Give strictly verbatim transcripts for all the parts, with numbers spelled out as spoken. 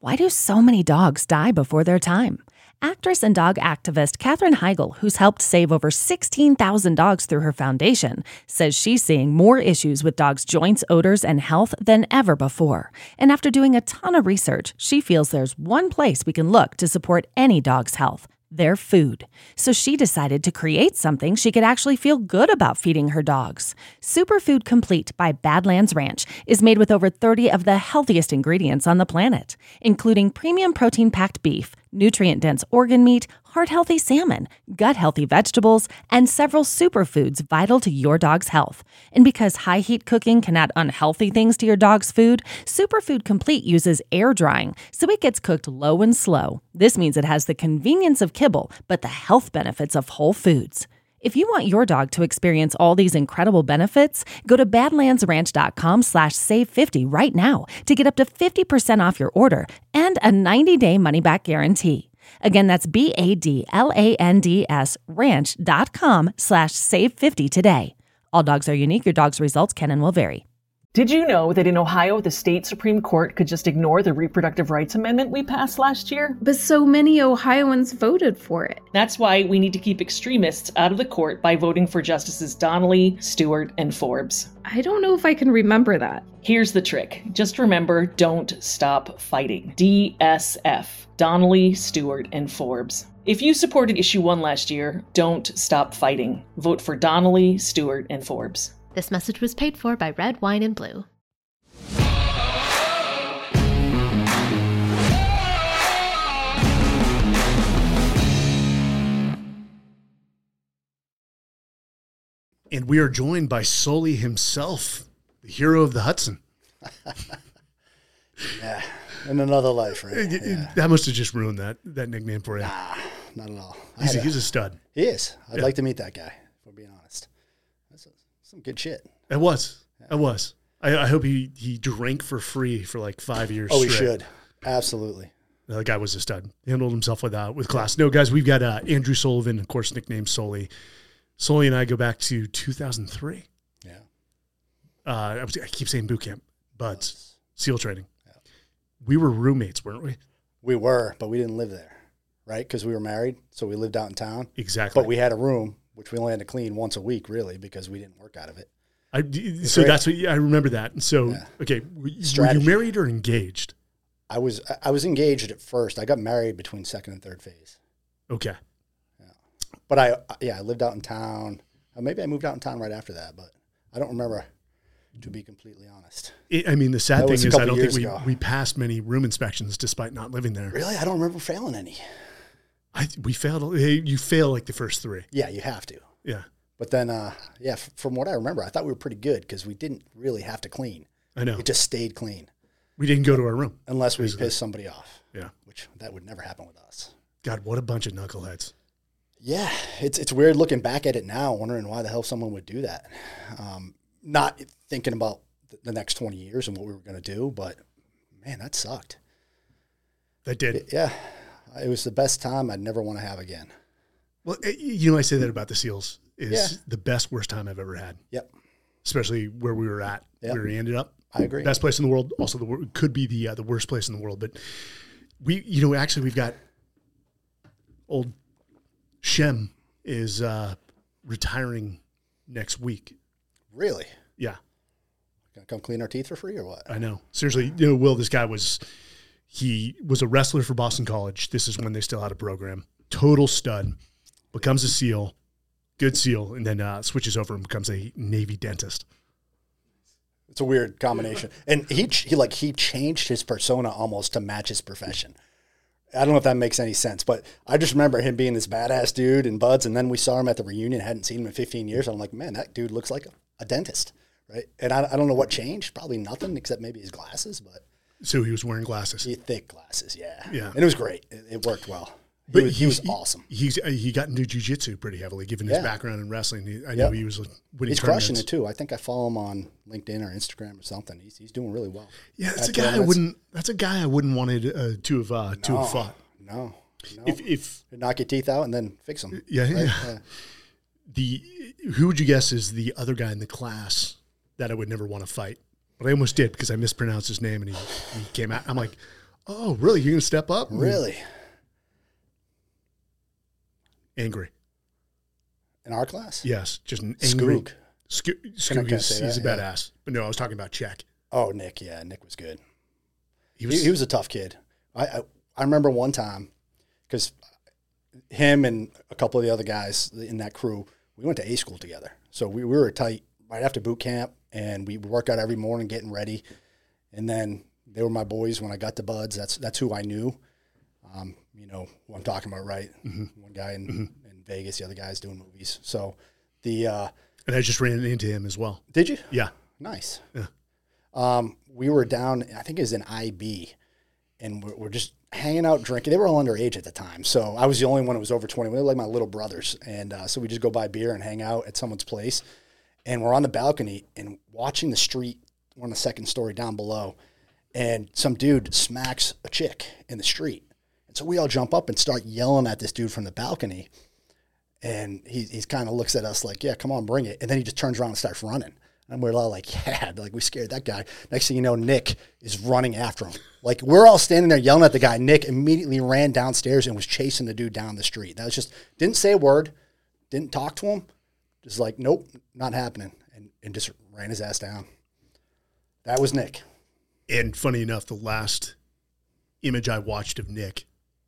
Why do so many dogs die before their time? Actress and dog activist Katherine Heigl, who's helped save over sixteen thousand dogs through her foundation, says she's seeing more issues with dogs' joints, odors, and health than ever before. And after doing a ton of research, she feels there's one place we can look to support any dog's health: their food. So she decided to create something she could actually feel good about feeding her dogs. Superfood Complete by Badlands Ranch is made with over thirty of the healthiest ingredients on the planet, including premium protein-packed beef, nutrient-dense organ meat, heart-healthy salmon, gut-healthy vegetables, and several superfoods vital to your dog's health. And because high-heat cooking can add unhealthy things to your dog's food, Superfood Complete uses air drying, so it gets cooked low and slow. This means it has the convenience of kibble, but the health benefits of whole foods. If you want your dog to experience all these incredible benefits, go to badlandsranch.com slash save 50 right now to get up to fifty percent off your order and a ninety-day money-back guarantee. Again, that's B-A-D-L-A-N-D-S ranch.com slash save 50 today. All dogs are unique. Your dog's results can and will vary. Did you know that in Ohio, the state Supreme Court could just ignore the Reproductive Rights Amendment we passed last year? But so many Ohioans voted for it. That's why we need to keep extremists out of the court by voting for Justices Donnelly, Stewart, and Forbes. I don't know if I can remember that. Here's the trick. Just remember, don't stop fighting. D S F. Donnelly, Stewart, and Forbes. If you supported Issue one last year, don't stop fighting. Vote for Donnelly, Stewart, and Forbes. This message was paid for by Red Wine and Blue. And we are joined by Sully himself, the hero of the Hudson. Yeah, in another life, right? Yeah. That must have just ruined that that nickname for you. Nah, not at all. He's a, a, he's a stud. He is. I'd yeah. like to meet that guy, if we're being honest. That's a, some good shit. It was. It was. I, I hope he, he drank for free for like five years Oh, straight. he should. Absolutely. The guy was a stud. He handled himself with, uh, with class. No, guys, we've got uh, Andrew Sullivan, of course, nicknamed Sully. Sully and I go back to two thousand three. Yeah. Uh, I, was, I keep saying boot camp, but SEAL training. Yeah. We were roommates, weren't we? We were, but we didn't live there, right? Because we were married, so we lived out in town. Exactly. But we had a room, which we only had to clean once a week, really, because we didn't work out of it. I, so great. that's what I remember that. So, yeah. okay, were, were you married or engaged? I was I was engaged at first. I got married between second and third phase. Okay. Yeah. But I, yeah, I lived out in town. Uh, maybe I moved out in town right after that, but I don't remember, to be completely honest. It, I mean, the sad That thing was a is I couple don't think years we, ago. we passed many room inspections despite not living there. Really? I don't remember failing any. I We failed. Hey, you fail like the first three. Yeah, you have to. Yeah. But then, uh, yeah, f- from what I remember, I thought we were pretty good because we didn't really have to clean. I know. It just stayed clean. We didn't go to our room. Unless we basically. pissed somebody off. Yeah. Which that would never happen with us. God, what a bunch of knuckleheads. Yeah, it's it's weird looking back at it now, wondering why the hell someone would do that. Um, not thinking about the next twenty years and what we were going to do, but man, that sucked. That did. It, yeah, it was the best time I'd never want to have again. Well, you know, I say that about the SEALs. Is Yeah. the best, worst time I've ever had. Yep. Especially where we were at, Yep. where we ended up. I agree. Best place in the world. Also, the wor- could be the uh, the worst place in the world. But we, you know, actually, we've got old Shem is uh, retiring next week. Really? Yeah, Gonna come clean our teeth for free or what? I know. Seriously, you know, Will, this guy was he was a wrestler for Boston College. This is when they still had a program. Total stud. Becomes a SEAL. Good SEAL, and then uh, switches over and becomes a Navy dentist. It's a weird combination. And he, he like he changed his persona almost to match his profession. I don't know if that makes any sense, but I just remember him being this badass dude in Buds, and then we saw him at the reunion, hadn't seen him in fifteen years. I'm like, man, that dude looks like a, a dentist, right? And I, I don't know what changed. Probably nothing except maybe his glasses, but So he was wearing glasses. he thick glasses, yeah. Yeah. And it was great. It, it worked well. He But was, he was he's- awesome. He's uh, he got into jiu-jitsu pretty heavily, given his Yeah. background in wrestling. He, I know Yep. he was winning He's crushing tournaments. it too. I think I follow him on LinkedIn or Instagram or something. He's he's doing really well. Yeah, that's a At guy I tournaments. wouldn't. That's a guy I wouldn't wanted uh, to have uh, to No, have fought. No, no. If if Knock your teeth out and then fix them. yeah, right? yeah. Yeah. the who would you guess is the other guy in the class that I would never want to fight? But I almost did because I mispronounced his name and he, he came out. I'm like, Oh, really? You're going to step up? Really? Angry. In our class? Yes, just an angry. Skoog. Sco- Can I- Skoog can I is say he's a that? badass. But no, I was talking about Czech. Oh, Nick. Yeah, Nick was good. He He was, was, he was a tough kid. I, I, I remember one time, because him and a couple of the other guys in that crew, we went to A school together. So we, we were tight right after boot camp, and we work out every morning getting ready. And then they were my boys when I got to Buds. That's that's who I knew. Um, you know who I'm talking about, right? Mm-hmm. One guy in, mm-hmm. in Vegas, the other guy's doing movies. So the uh, and I just ran into him as well. did you? Yeah. Nice. Yeah. Um, we were down, I think it was in I B, and we're, we're just hanging out drinking. They were all underage at the time, so I was the only one who was over twenty. They were like my little brothers, and uh, so we just go buy beer and hang out at someone's place. And we're on the balcony and watching the street. We're on the second story down below, and some dude smacks a chick in the street. And so we all jump up and start yelling at this dude from the balcony. And he he's kind of looks at us like, yeah, come on, bring it. And then he just turns around and starts running. And we're all like, yeah, like we scared that guy. Next thing you know, Nick is running after him. Like we're all standing there yelling at the guy. Nick immediately ran downstairs and was chasing the dude down the street. That was just, didn't say a word, didn't talk to him. Just like, nope, not happening. And, and just ran his ass down. That was Nick. And funny enough, the last image I watched of Nick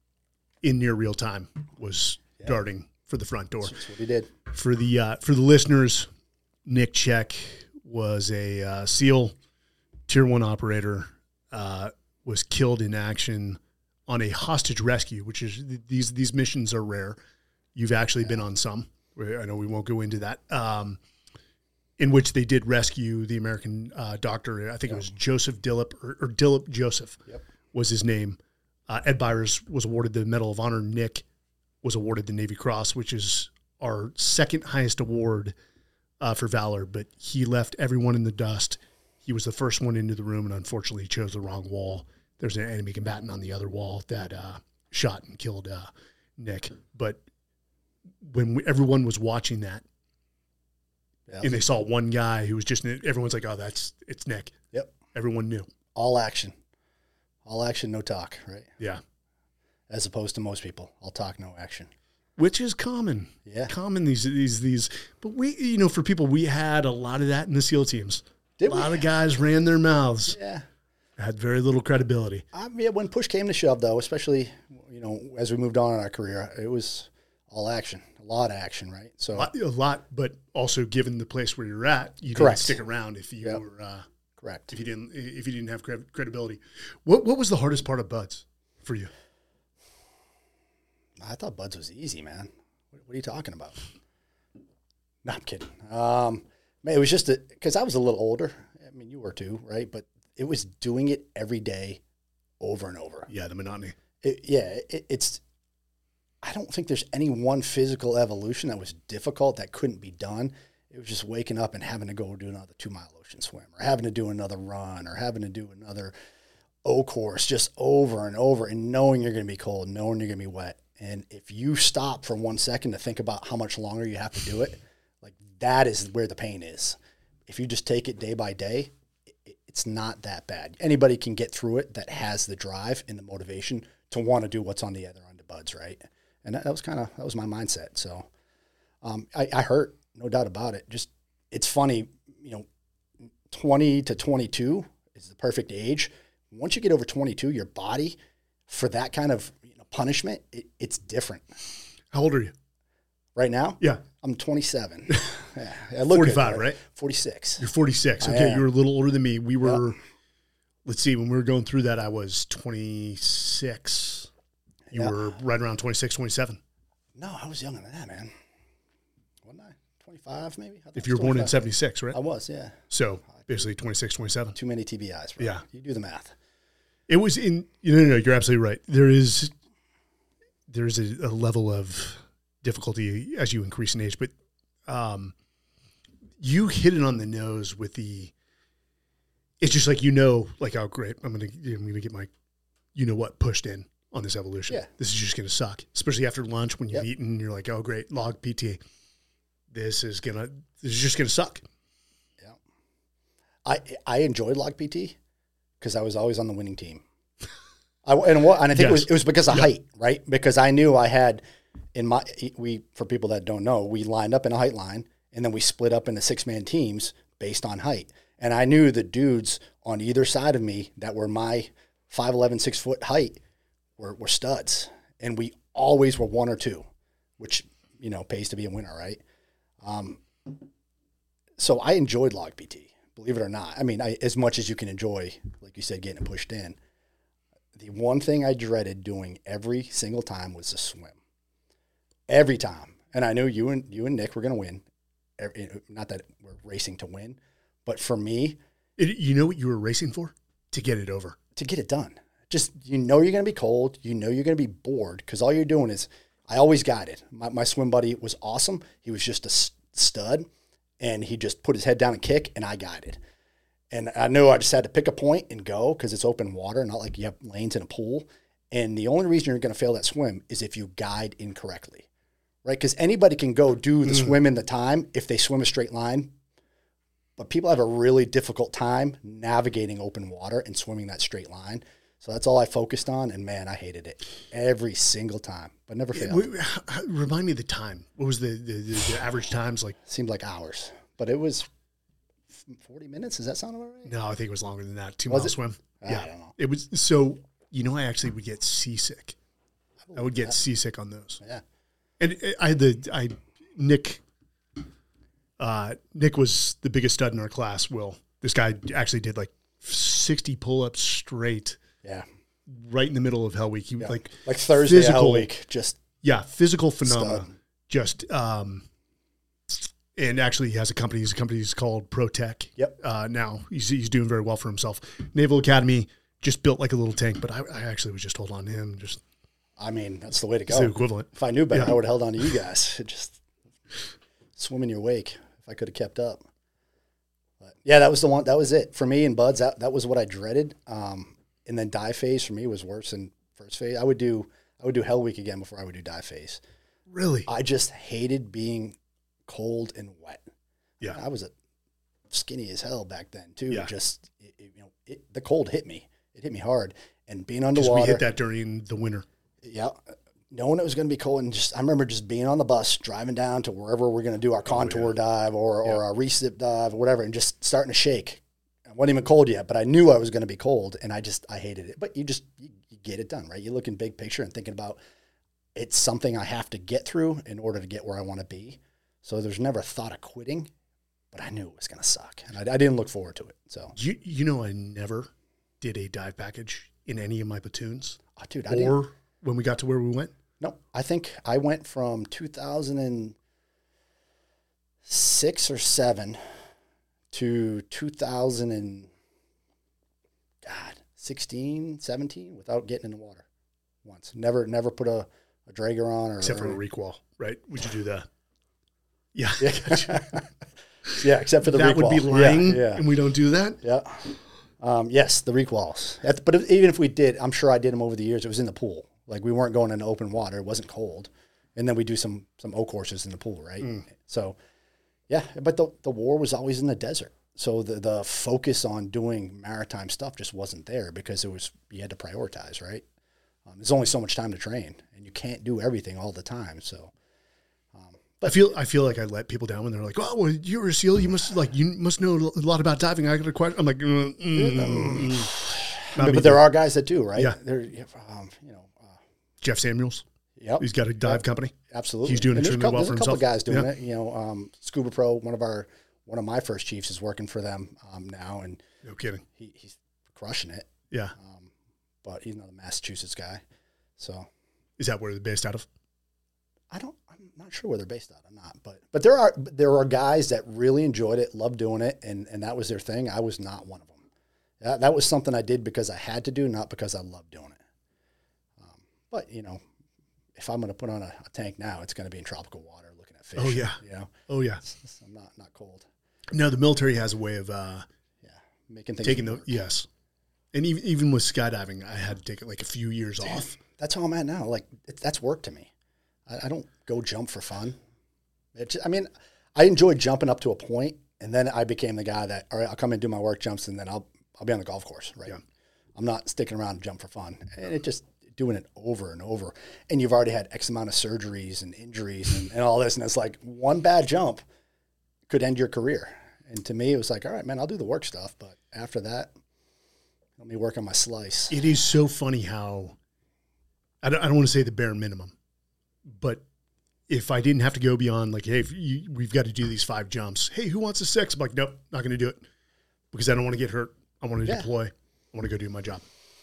in near real time was yeah. darting for the front door. That's what he did. For the uh, for the listeners, Nick Czech was a uh, SEAL Tier One operator. Uh, was killed in action on a hostage rescue, which is these these missions are rare. You've actually yeah. been on some. I know we won't go into that. Um, in which they did rescue the American uh, doctor. I think yep. it was Joseph Dillip or, or Dillip Joseph yep. was his name. Uh, Ed Byers was awarded the Medal of Honor. Nick was awarded the Navy Cross, which is our second highest award uh, for valor. But he left everyone in the dust. He was the first one into the room, and unfortunately he chose the wrong wall. There's an enemy combatant on the other wall that uh, shot and killed uh, Nick. But when we, everyone was watching that, yeah. and they saw one guy who was just, everyone's like, oh, that's, it's Nick. Yep. Everyone knew. All action. All action, no talk, right? Yeah. As opposed to most people. All talk, no action. Which is common. Yeah. Common, these, these, these. But we, you know, for people, we had a lot of that in the SEAL teams. Did a lot we? of guys ran their mouths. Yeah. Had very little credibility. Um, yeah, when push came to shove, though, especially, you know, as we moved on in our career, it was all action. A lot of action, right? So a lot, a lot, but also given the place where you're at, you Correct. didn't stick around if you yep. were uh, correct. If you didn't, if you didn't have cred- credibility. What what was the hardest part of Buds for you? I thought Buds was easy, man. What, what are you talking about? No, I'm kidding. Um, man, it was just because I was a little older. I mean, you were too, right? But it was doing it every day, over and over. Yeah, the monotony. It, yeah, it, it's. I don't think there's any one physical evolution that was difficult that couldn't be done. It was just waking up and having to go do another two-mile ocean swim or having to do another run or having to do another O course just over and over and knowing you're going to be cold, knowing you're going to be wet. And if you stop for one second to think about how much longer you have to do it, like that is where the pain is. If you just take it day by day, it, it's not that bad. Anybody can get through it that has the drive and the motivation to want to do what's on the other end of Buds, right? And that, that was kind of, that was my mindset. So um, I, I hurt, no doubt about it. Just, it's funny, you know, twenty to twenty-two is the perfect age. Once you get over twenty-two, your body for that kind of you know, punishment, it, it's different. How old are you? Right now? Yeah. I'm twenty-seven. Yeah, I look forty-five, good, right? forty-six. You're forty-six. Okay, you were a little older than me. We were, yep. let's see, when we were going through that, I was twenty-six. You yeah. were right around twenty-six, twenty-seven. No, I was younger than that, man. Wasn't I? twenty-five, maybe? I if you were born in seventy-six, right? I was, yeah. So basically twenty-six, twenty-seven. Too many T B Is, bro. Yeah. You do the math. It was in, you know, no, you're absolutely right. There is, there's a, a level of difficulty as you increase in age, but um, you hit it on the nose with the, it's just like, you know, like, oh, great, I'm going to, I'm going to get my, you know what, pushed in on this evolution. Yeah. This is just going to suck, especially after lunch when you've yep. eaten, you're like, oh, great, log P T. This is going to, this is just going to suck. Yeah. I, I enjoyed log P T because I was always on the winning team. I, and what, and I think Yes. it was it was because of Yep. height, right? Because I knew I had in my we for people that don't know, we lined up in a height line, and then we split up into six man teams based on height. And I knew the dudes on either side of me that were my five eleven, six foot height were were studs, and we always were one or two, which you know pays to be a winner, right? Um, so I enjoyed log P T, believe it or not. I mean, I, as much as you can enjoy, like you said, getting it pushed in. The one thing I dreaded doing every single time was the swim. Every time. And I knew you and you and Nick were going to win. Every, not that we're racing to win, but for me, It, you know what you were racing for? To get it over. to get it done. Just, you know you're going to be cold. You know you're going to be bored because all you're doing is, I always guided. My, my swim buddy was awesome. He was just a stud, and he just put his head down and kick, and I guided. And I knew I just had to pick a point and go because it's open water, not like you have lanes in a pool. And the only reason you're going to fail that swim is if you guide incorrectly, right? Because anybody can go do the mm. swim in the time if they swim a straight line. But people have a really difficult time navigating open water and swimming that straight line. So that's all I focused on. And, man, I hated it every single time, but never failed. Remind me of the time. What was the, the, the, the average times? Like Seemed like hours, but it was forty minutes. Does that sound about right? No, I think it was longer than that. Two Was mile it? swim. I yeah. don't know. It was so, you know, I actually would get seasick. I, I would get that. seasick on those. Yeah. And I had the, I, Nick, uh, Nick was the biggest stud in our class, Will. This guy actually did like sixty pull-ups straight. Yeah. Right in the middle of Hell Week. He Yeah. like Like Thursday physical, Hell Week. Just yeah, physical phenomena. stud. Just um and actually he has a company, his company is called ProTech. Yep. Uh now he's he's doing very well for himself. Naval Academy just built like a little tank, but I, I actually was just holding on to him. Just I mean, that's the way to it's go. the equivalent. If I knew better, Yeah. I would have held on to you guys. Just swim in your wake if I could have kept up. But yeah, that was the one. That was it for me and Buds. That that was what I dreaded. Um, and then dive phase for me was worse than first phase. I would do I would do Hell Week again before I would do dive phase. Really? I just hated being cold and wet. Yeah. I was a skinny as hell back then too. Yeah. Just it, it, you know, it, the cold hit me. It hit me hard. And being Because underwater, we hit that during the winter. yeah, knowing it was going to be cold, and just I remember just being on the bus, driving down to wherever we're going to do our contour oh, yeah. dive or, Yeah. or our recip dive or whatever, and just starting to shake. I wasn't even cold yet, but I knew I was going to be cold, and I just I hated it. But you just you, you get it done, right? You look in big picture and thinking about it's something I have to get through in order to get where I want to be. So there's never a thought of quitting, but I knew it was going to suck, and I, I didn't look forward to it. So You you know I never did a dive package in any of my platoons. oh, dude, I didn't. Or when we got to where we went. No, I think I went from two thousand six or seven to two thousand and God, sixteen, seventeen without getting in the water once. Never, never put a, a Drager on or Except for a or, reek wall, right? Would you do that? Yeah. yeah. yeah, except for the that reek would be wall. lying, Yeah, yeah. and we don't do that. Yeah. Um, yes, the reek walls. At- But if, even if we did, I'm sure I did them over the years. It was in the pool. Like we weren't going into open water. It wasn't cold. And then we do some some O courses in the pool, right? Mm. So, yeah. But the the war was always in the desert. So the the focus on doing maritime stuff just wasn't there because it was you had to prioritize, right? Um, there's only so much time to train, and you can't do everything all the time. So. I feel I feel like I let people down when they're like, "Oh, well, you're a SEAL. You must like you must know a lot about diving." I got a question. I'm like, mm, mm, mm. But, but there are guys that do, right? Yeah. There, um, you know. Uh, Jeff Samuels. yep. He's got a dive Yep. company. Absolutely. He's doing And there's a extremely couple, well for there's a couple himself. of guys doing Yeah. it. You know, um, Scuba Pro, one of our one of my first chiefs is working for them um, now, and No kidding. he, he's crushing it. Yeah. Um, but he's another Massachusetts guy, so Is that where they're based out of? I don't. I'm not sure where they're based out or not, but but there are there are guys that really enjoyed it, loved doing it, and and that was their thing. I was not one of them. That that was something I did because I had to do, not because I loved doing it. Um, but you know, if I'm going to put on a, a tank now, it's going to be in tropical water, looking at fish. Oh, yeah. You know, Oh yeah. It's- it's- I'm not not cold. No, the military has a way of uh, Yeah, making things taking the work. yes, and even even with skydiving, I had to take it like a few years off. That's how I'm at now. Like it, that's work to me. I, I don't go jump for fun. It just, I mean, I enjoyed jumping up to a point, and then I became the guy that all right, I'll come and do my work jumps, and then I'll I'll be on the golf course, right? Yeah. I'm not sticking around to jump for fun. And it just doing it over and over. And you've already had X amount of surgeries and injuries and, and all this. And it's like one bad jump could end your career. And to me, it was like, all right, man, I'll do the work stuff. But after that, let me work on my slice. It is so funny how, I don't, I don't want to say the bare minimum, but if I didn't have to go beyond like, hey, if you, we've got to do these five jumps. Hey, who wants a six? I'm like, nope, not going to do it because I don't want to get hurt. I want to yeah. deploy. I want to go do my job.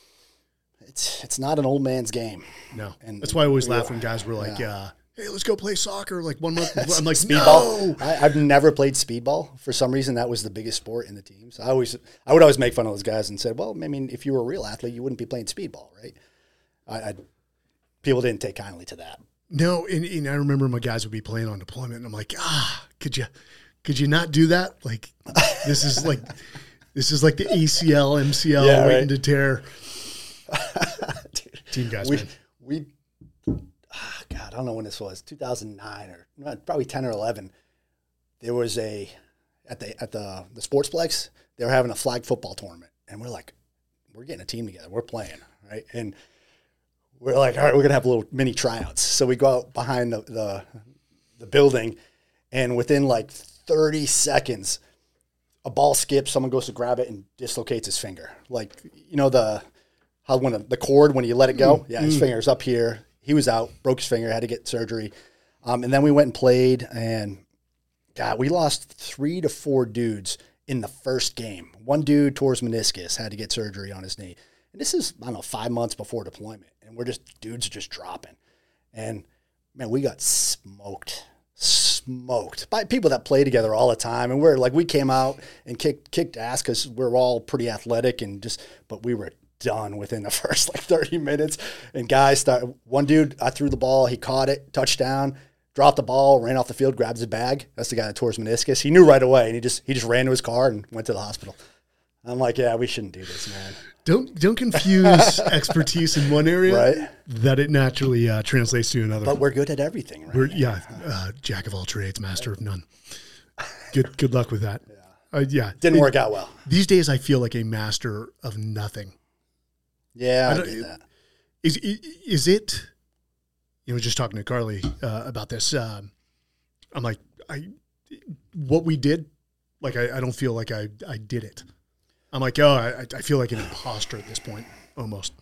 It's it's not an old man's game. No. And that's why I always laugh when guys were like, yeah. uh, hey, let's go play soccer like one month before. I'm like, speedball. No. I, I've never played speedball. For some reason, that was the biggest sport in the teams. I always, I would always make fun of those guys and said, well, I mean, if you were a real athlete, you wouldn't be playing speedball, right? I, I people didn't take kindly to that. No, and, and I remember my guys would be playing on deployment, and I'm like, ah, could you, could you not do that? Like, this is like, this is like the A C L, M C L yeah, waiting right. to tear. Dude, Team guys, we, man. We, oh God, I don't know when this was, two thousand nine or probably ten or eleven. There was a, at the at the, the Sportsplex, they were having a flag football tournament. And we're like, we're getting a team together. We're playing, right? And we're like, all right, we're going to have little mini tryouts. So we go out behind the, the, the building, and within like thirty seconds, a ball skips, someone goes to grab it and dislocates his finger. Like, you know, the how when the, the cord, when you let it go, yeah, his mm. finger's up here. He was out, broke his finger, had to get surgery. Um, and then we went and played, and God, we lost three to four dudes in the first game. One dude tore his meniscus, had to get surgery on his knee. And this is, I don't know, five months before deployment. And we're just, dudes are just dropping. And, man, we got smoked. Smoked by people that play together all the time. And we're like, we came out and kicked kicked ass because we're all pretty athletic and just, but we were done within the first like thirty minutes. And guys start, one dude, I threw the ball, he caught it, touchdown, dropped the ball, ran off the field, grabbed his bag. That's the guy that tore his meniscus. He knew right away, and he just he just ran to his car and went to the hospital. I'm like, yeah, we shouldn't do this, man. Don't don't confuse expertise in one area right? that it naturally uh, translates to another. But we're good at everything, right? We're, yeah, uh, jack of all trades, master of none. Good good luck with that. Yeah, uh, yeah. Didn't it, work out well. These days, I feel like a master of nothing. Yeah, I, I get it, that. Is is it? You know, just talking to Carly uh, about this. Um, I'm like, I what we did, like I, I don't feel like I I did it. I'm like, oh, I, I feel like an imposter at this point, almost.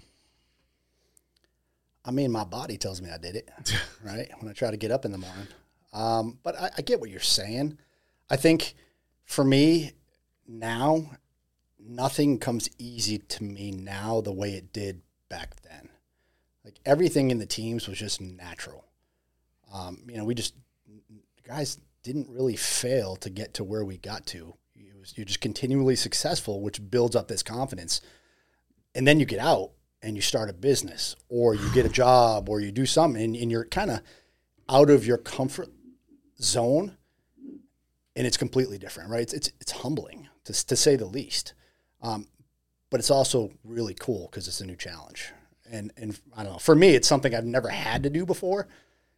I mean, my body tells me I did it, right? When I try to get up in the morning. Um, but I, I get what you're saying. I think for me now, nothing comes easy to me now the way it did back then. Like everything in the teams was just natural. Um, you know, we just, guys didn't really fail to get to where we got to. You're just continually successful, which builds up this confidence. And then you get out and you start a business or you get a job or you do something and, and you're kind of out of your comfort zone and it's completely different, right? It's it's, it's humbling, to, to say the least. Um, but it's also really cool because it's a new challenge. And, and I don't know, for me, it's something I've never had to do before.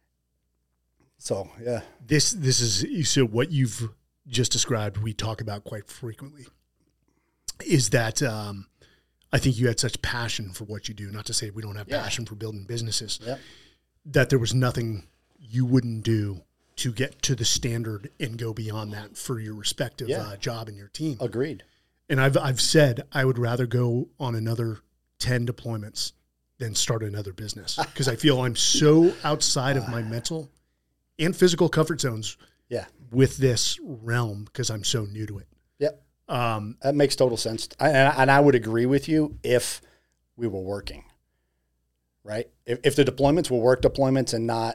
So, yeah. This, this is, so what you've just described, we talk about quite frequently, is that um, I think you had such passion for what you do, not to say we don't have yeah. passion for building businesses, yep. that there was nothing you wouldn't do to get to the standard and go beyond that for your respective yeah. uh, job and your team. Agreed. And I've I've said I would rather go on another ten deployments than start another business because I feel I'm so outside of my mental and physical comfort zones yeah. with this realm because I'm so new to it. Yep. Um, that makes total sense. I, and, and I would agree with you if we were working, right? If, if the deployments were work deployments and not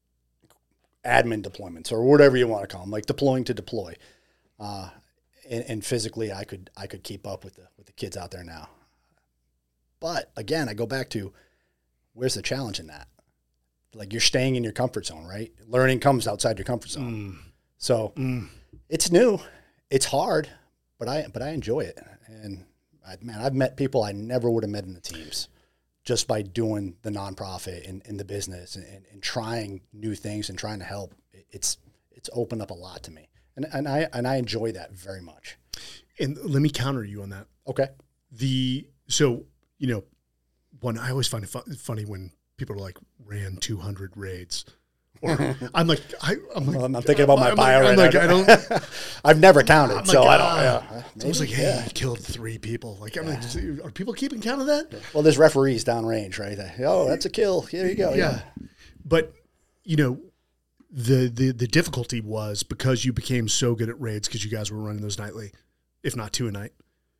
admin deployments or whatever you want to call them, like deploying to deploy. Uh, and, and physically I could, I could keep up with the, with the kids out there now. But again, I go back to where's the challenge in that? Like you're staying in your comfort zone, right? Learning comes outside your comfort zone. Mm. So mm. it's new, it's hard, but I, but I enjoy it. And I, man, I've met people I never would have met in the teams just by doing the nonprofit and, and the business and, and, and trying new things and trying to help. It's, it's opened up a lot to me. And, and I, and I enjoy that very much. And let me counter you on that. Okay. The, so you know, one, I always find it fu- funny when people are like ran two hundred raids. Or I'm like, I, I'm like, Well, I'm thinking about my I'm bio like, right I'm now. like, I don't, I've never counted, I'm so like, I don't. ah. Yeah, It's almost like, maybe, hey, yeah. I killed three people. Like, I'm like, are people keeping count of that? Well, there's referees downrange, right? Oh, that's a kill. Here you go. Yeah. Yeah. But, you know, the, the, the difficulty was because you became so good at raids because you guys were running those nightly, if not two a night,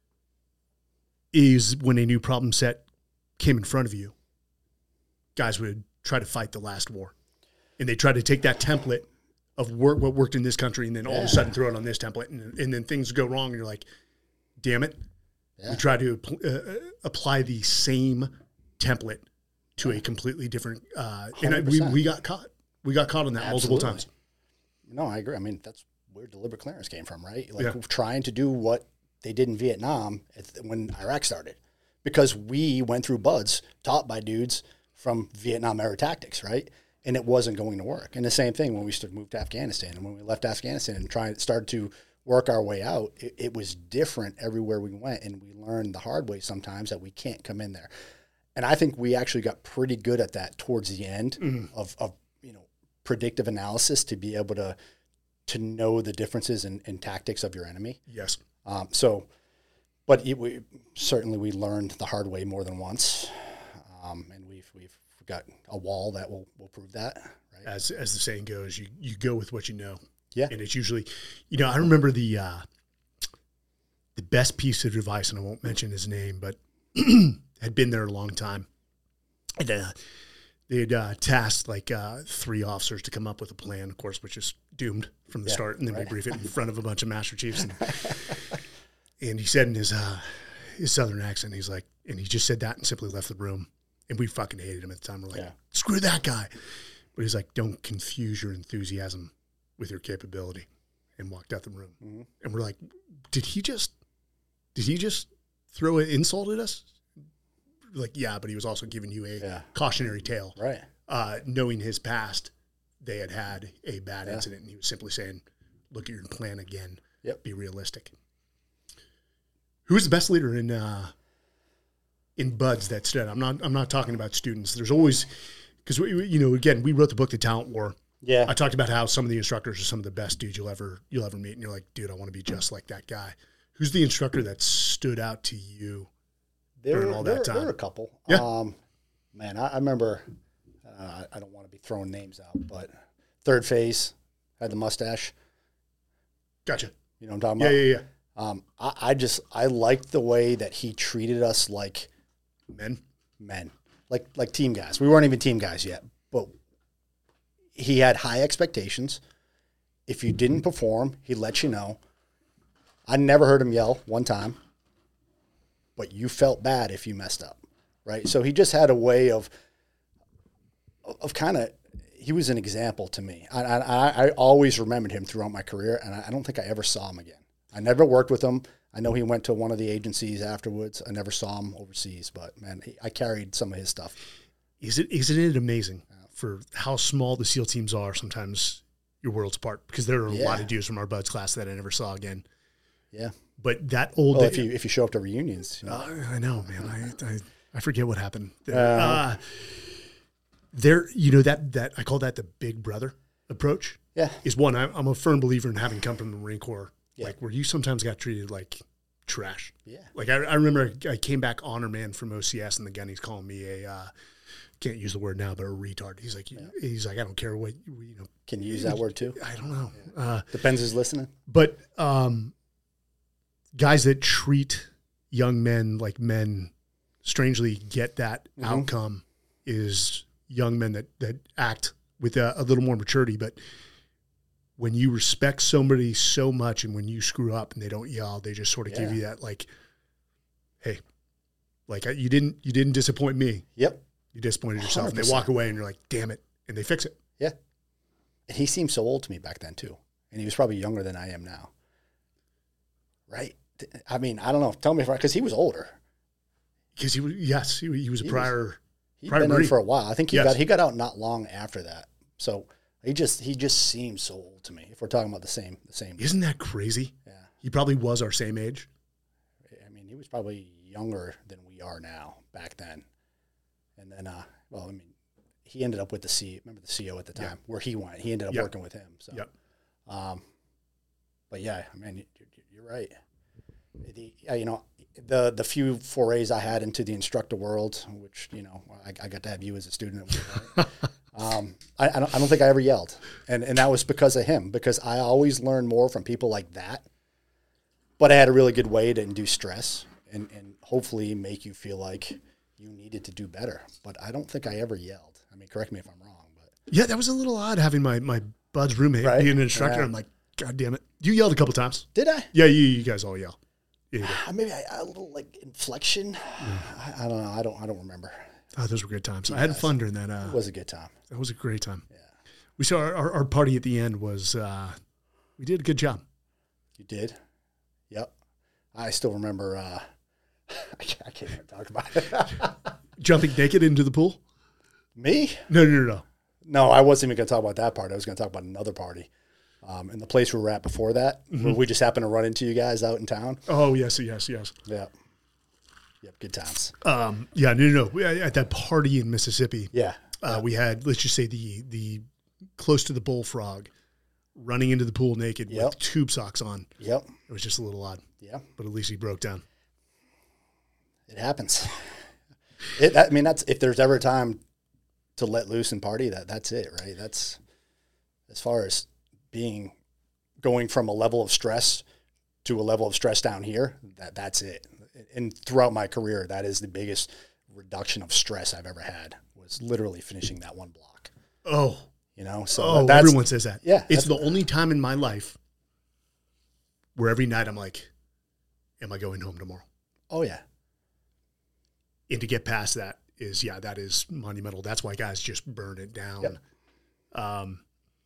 is when a new problem set came in front of you, guys would try to fight the last war. And they try to take that template of work, what worked in this country, and then all Yeah. of a sudden throw it on this template. And, and then things go wrong, and you're like, damn it. Yeah. We try to uh, apply the same template to a completely different uh, – and I, we, we got caught. We got caught on that Absolutely. multiple times. No, I agree. I mean, that's where deliberate clearance came from, right? Like Yeah. trying to do what they did in Vietnam at- when Iraq started, because we went through buds taught by dudes from Vietnam era tactics, right? And it wasn't going to work. And the same thing when we started moved to Afghanistan, and when we left Afghanistan and tried started to work our way out, it, it was different everywhere we went, and we learned the hard way sometimes that we can't come in there. And I think we actually got pretty good at that towards the end Mm-hmm. of, of you know predictive analysis to be able to to know the differences in, in tactics of your enemy. Yes. Um, so, but it, we certainly we learned the hard way more than once, um, and we've we've got a wall that will will prove that. Right? As as the saying goes, you, you go with what you know. Yeah. And it's usually, you know, I remember the uh, the best piece of advice, and I won't mention his name, but had been there a long time. And uh, they'd uh, tasked like uh, three officers to come up with a plan, of course, which is doomed from the Yeah, start. And then right. we brief it in front of a bunch of Master Chiefs. And, and he said in his uh, his Southern accent, he's like, and he just said that and simply left the room. And we fucking hated him at the time. We're like, Yeah. screw that guy. But he's like, don't confuse your enthusiasm with your capability, and walked out the room. Mm-hmm. And we're like, did he just, did he just throw an insult at us? Like, yeah, but he was also giving you a Yeah. cautionary tale. Right. Uh, knowing his past, they had had a bad Yeah. incident, and he was simply saying, look at your plan again. Yep. Be realistic. Who's the best leader in uh, in buds that stood? I'm not. I'm not talking about students. There's always, because we, you know, again, we wrote the book, The Talent War. Yeah. I talked about how some of the instructors are some of the best dudes you'll ever you'll ever meet, and you're like, dude, I want to be just like that guy. Who's the instructor that stood out to you There, during all that there, time? there were a couple. Yeah. Um, man, I, I remember, uh, I don't want to be throwing names out, but third phase had the mustache. Gotcha. You know what I'm talking Yeah, about? yeah, yeah. Um, I, I just, I liked the way that he treated us like Men. men, like, like team guys. We weren't even team guys yet, but he had high expectations. If you didn't perform, he'd let you know. I never heard him yell one time, but you felt bad if you messed up, right? So he just had a way of, of kind of, he was an example to me. I, I, I always remembered him throughout my career, and I don't think I ever saw him again. I never worked with him. I know he went to one of the agencies afterwards. I never saw him overseas, but man, he, I carried some of his stuff. Is it isn't it amazing for how small the SEAL teams are? Sometimes your world's apart, because there are a Yeah. lot of dudes from our buds class that I never saw again. Yeah. But that old, Well, if you if you show up to reunions, you know. Uh, I know, man. I, I I forget what happened. There. Uh, Uh, there, you know that that I call that the big brother approach. yeah, Is one. I, I'm a firm believer in having come from the Marine Corps, Yeah. like where you sometimes got treated like trash. yeah, Like I, I remember I came back honor man from O C S, and the gunny's calling me a uh, can't use the word now, but a retard. He's like, he's like, I don't care what you know. can you use that word too? I don't know. Uh, Depends who's listening. but um, guys that treat young men like men strangely get that Mhm. outcome is young men that, that act with a, a little more maturity. But when you respect somebody so much, and when you screw up and they don't yell, they just sort of give Yeah. you that, like, hey, like I, you didn't, you didn't disappoint me. Yep. You disappointed yourself. And they one hundred percent. walk away and you're like, damn it. And they fix it. Yeah. And he seemed so old to me back then too. And he was probably younger than I am now. Right? I mean, I don't know. Tell me if I, because he was older. Because he was, yes, he, he was a He was- prior. He'd Private been in Marine. for a while. I think he Yes. got he got out not long after that. So he just he just seems so old to me. If we're talking about the same the same. Isn't that crazy? Yeah. He probably was our same age. I mean, he was probably younger than we are now back then. And then, uh, well, I mean, he ended up with the C. Remember the C O at the time, yeah. where he went. He ended up yep. working with him. So, yep. um, but yeah, I mean, you're, you're right. The, uh, you know, the the few forays I had into the instructor world, which you know, I, I got to have you as a student. Right? um, I, I don't I don't think I ever yelled, and and that was because of him. Because I always learn more from people like that. But I had a really good way to induce stress and and hopefully make you feel like you needed to do better. But I don't think I ever yelled. I mean, correct me if I'm wrong. But yeah, that was a little odd having my my bud's roommate right? be an instructor. Yeah. I'm like, God damn it! You yelled a couple times. Did I? Yeah, you you guys all yell. Yeah, Maybe I, a little like inflection. Yeah. I, I don't know. I don't. I don't remember. Oh, those were good times. Yeah, I had fun during that. Uh, it was a good time. That was a great time. Yeah. We saw our, our, our party at the end was. Uh, we did a good job. You did. Yep. I still remember. Uh, I, can't, I can't even talk about it. Jumping naked into the pool. Me? No, no, no, no. No, I wasn't even going to talk about that part. I was going to talk about another party. Um, and the place we were at before that, mm-hmm. where we just happened to run into you guys out in town. Oh, yes, yes, yes. Yeah. Yep, good times. Um, yeah, no, no, no. We, at that party in Mississippi, yeah, uh, we had, let's just say, the the close to the bullfrog running into the pool naked yep. with tube socks on. Yep. It was just a little odd. Yeah. But at least he broke down. It happens. it, I mean, that's if there's ever a time to let loose and party, that that's it, right? That's as far as being going from a level of stress to a level of stress down here, that that's it. And throughout my career, that is the biggest reduction of stress I've ever had, was literally finishing that one block. Oh. You know, so oh, that's, everyone says that. Yeah. It's the only time in my life where every night I'm like, am I going home tomorrow? Oh, yeah. And to get past that is, yeah, that is monumental. That's why guys just burn it down. Yep. Um,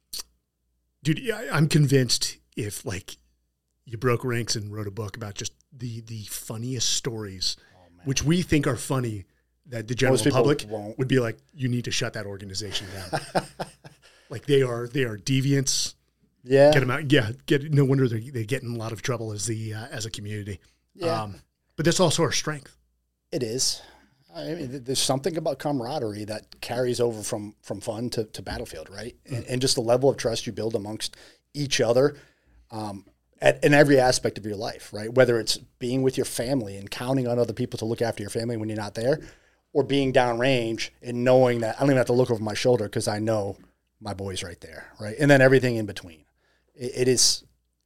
Dude, yeah, I'm convinced if like you broke ranks and wrote a book about just the the funniest stories, oh, which we think are funny, that the general public won't. Would be like, you need to shut that organization down. Like they are they are deviants. Yeah, get them out. Yeah, get no wonder they they get in a lot of trouble as the uh, as a community. Yeah, um, but that's also our strength. It is. I mean, there's something about camaraderie that carries over from, from fun to, to battlefield, right? Mm-hmm. And, and just the level of trust you build amongst each other um, at, in every aspect of your life, right? Whether it's being with your family and counting on other people to look after your family when you're not there, or being downrange and knowing that I don't even have to look over my shoulder because I know my boy's right there, right? And then everything in between. It, it is,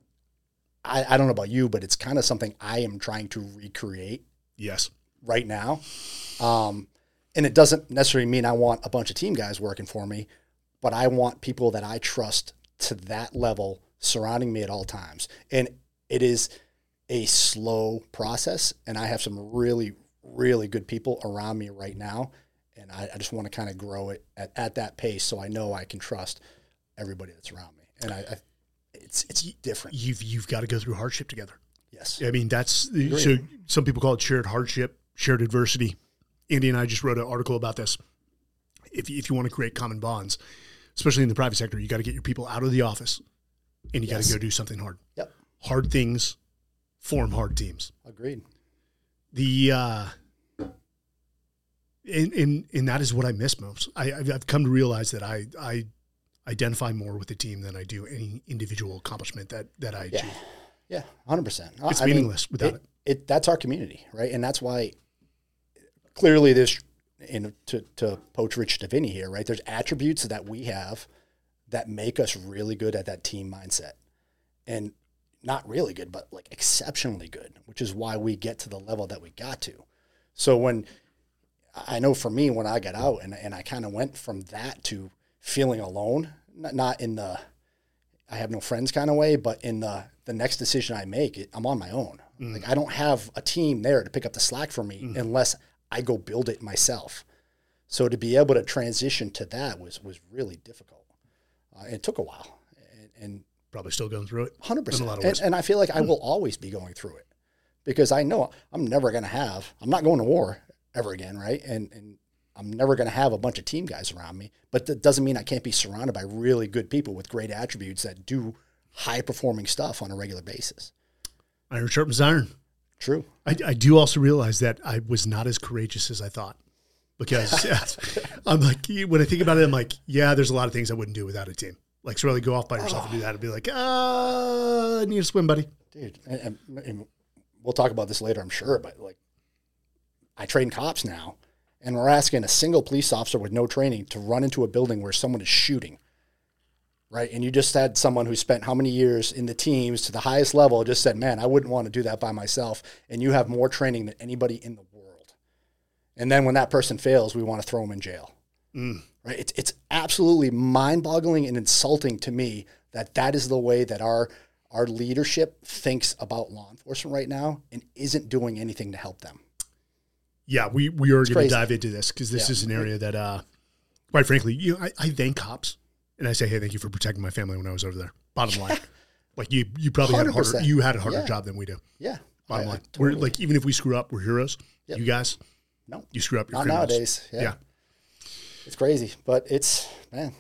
I, I don't know about you, but it's kind of something I am trying to recreate. Yes. Right now. Um, and it doesn't necessarily mean I want a bunch of team guys working for me, but I want people that I trust to that level surrounding me at all times. And it is a slow process, and I have some really, really good people around me right now, and I, I just want to kind of grow it at, at that pace so I know I can trust everybody that's around me. And I, I it's it's different. You've you've got to go through hardship together. Yes. I mean, that's so some people call it shared hardship, shared adversity. Andy and I just wrote an article about this. If you, if you want to create common bonds, especially in the private sector, you got to get your people out of the office and you yes. got to go do something hard. Yep. Hard things form hard teams. Agreed. The uh, and, and and that is what I miss most. I, I've, I've come to realize that I I identify more with the team than I do any individual accomplishment that that I yeah. achieve. Yeah, one hundred percent. It's I meaningless mean, without it, it. it. That's our community, right? And that's why clearly there's, in, to, to poach Rich Davini here, right? There's attributes that we have that make us really good at that team mindset. And not really good, but like exceptionally good, which is why we get to the level that we got to. So when, I know for me, when I got out and, and I kind of went from that to feeling alone, not, not in the, I have no friends kind of way, but in the, the next decision I make, it, I'm on my own. Mm. Like I don't have a team there to pick up the slack for me mm. unless I go build it myself. So to be able to transition to that was was really difficult. Uh, it took a while. And, and probably still going through it. one hundred percent. In a lot of ways. And, and I feel like I will always be going through it because I know I'm never going to have, I'm not going to war ever again, right? And and I'm never going to have a bunch of team guys around me, but that doesn't mean I can't be surrounded by really good people with great attributes that do high performing stuff on a regular basis. Iron sharpens iron. True. I, I do also realize that I was not as courageous as I thought, because I'm like, when I think about it, I'm like, yeah, there's a lot of things I wouldn't do without a team. Like, so really go off by yourself oh. and do that and be like, ah, I need a swim buddy. Dude, and, and, and we'll talk about this later, I'm sure, but like, I train cops now, and we're asking a single police officer with no training to run into a building where someone is shooting. Right. And you just had someone who spent how many years in the teams to the highest level just said, man, I wouldn't want to do that by myself. And you have more training than anybody in the world. And then when that person fails, we want to throw them in jail. Mm. Right. It's, it's absolutely mind boggling and insulting to me that that is the way that our, our leadership thinks about law enforcement right now and isn't doing anything to help them. Yeah, we, we are going to dive into this because this yeah. is an area that, uh, quite frankly, you know, I, I thank cops. And I say, hey, thank you for protecting my family when I was over there. Bottom line, like you, you probably had a harder, you had a harder yeah. job than we do. Yeah. Bottom I, line, I totally. we're like, even if we screw up, we're heroes. Yep. You guys, no, you screw up, you're not criminals. nowadays. Yeah. yeah, it's crazy, but it's man.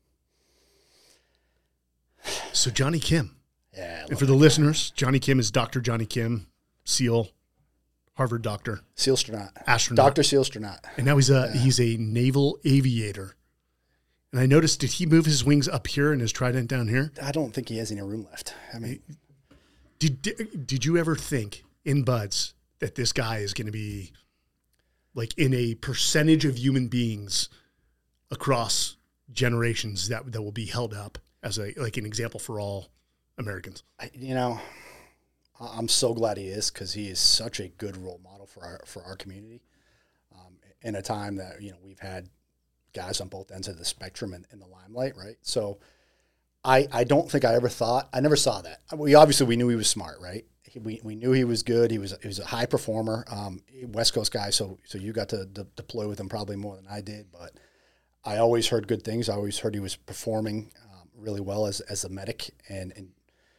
So Johnny Kim. Yeah. And for the listeners, Johnny Kim is Doctor Johnny Kim, SEAL, Harvard doctor, SEALstronaut, astronaut, Doctor SEALstronaut, and now he's a yeah. he's a naval aviator. And I noticed, did he move his wings up here and his trident down here? I don't think he has any room left. I mean, did did, did you ever think in Buds that this guy is going to be like in a percentage of human beings across generations that that will be held up as a like an example for all Americans? I, you know, I'm so glad he is because he is such a good role model for our for our community um, in a time that you know we've had guys on both ends of the spectrum in, in the limelight, right? So I I don't think I ever thought, I never saw that. We obviously, we knew he was smart, right? He, we we knew he was good. He was he was a high performer, um, West Coast guy, so so you got to, to deploy with him probably more than I did, but I always heard good things. I always heard he was performing um, really well as as a medic, and, and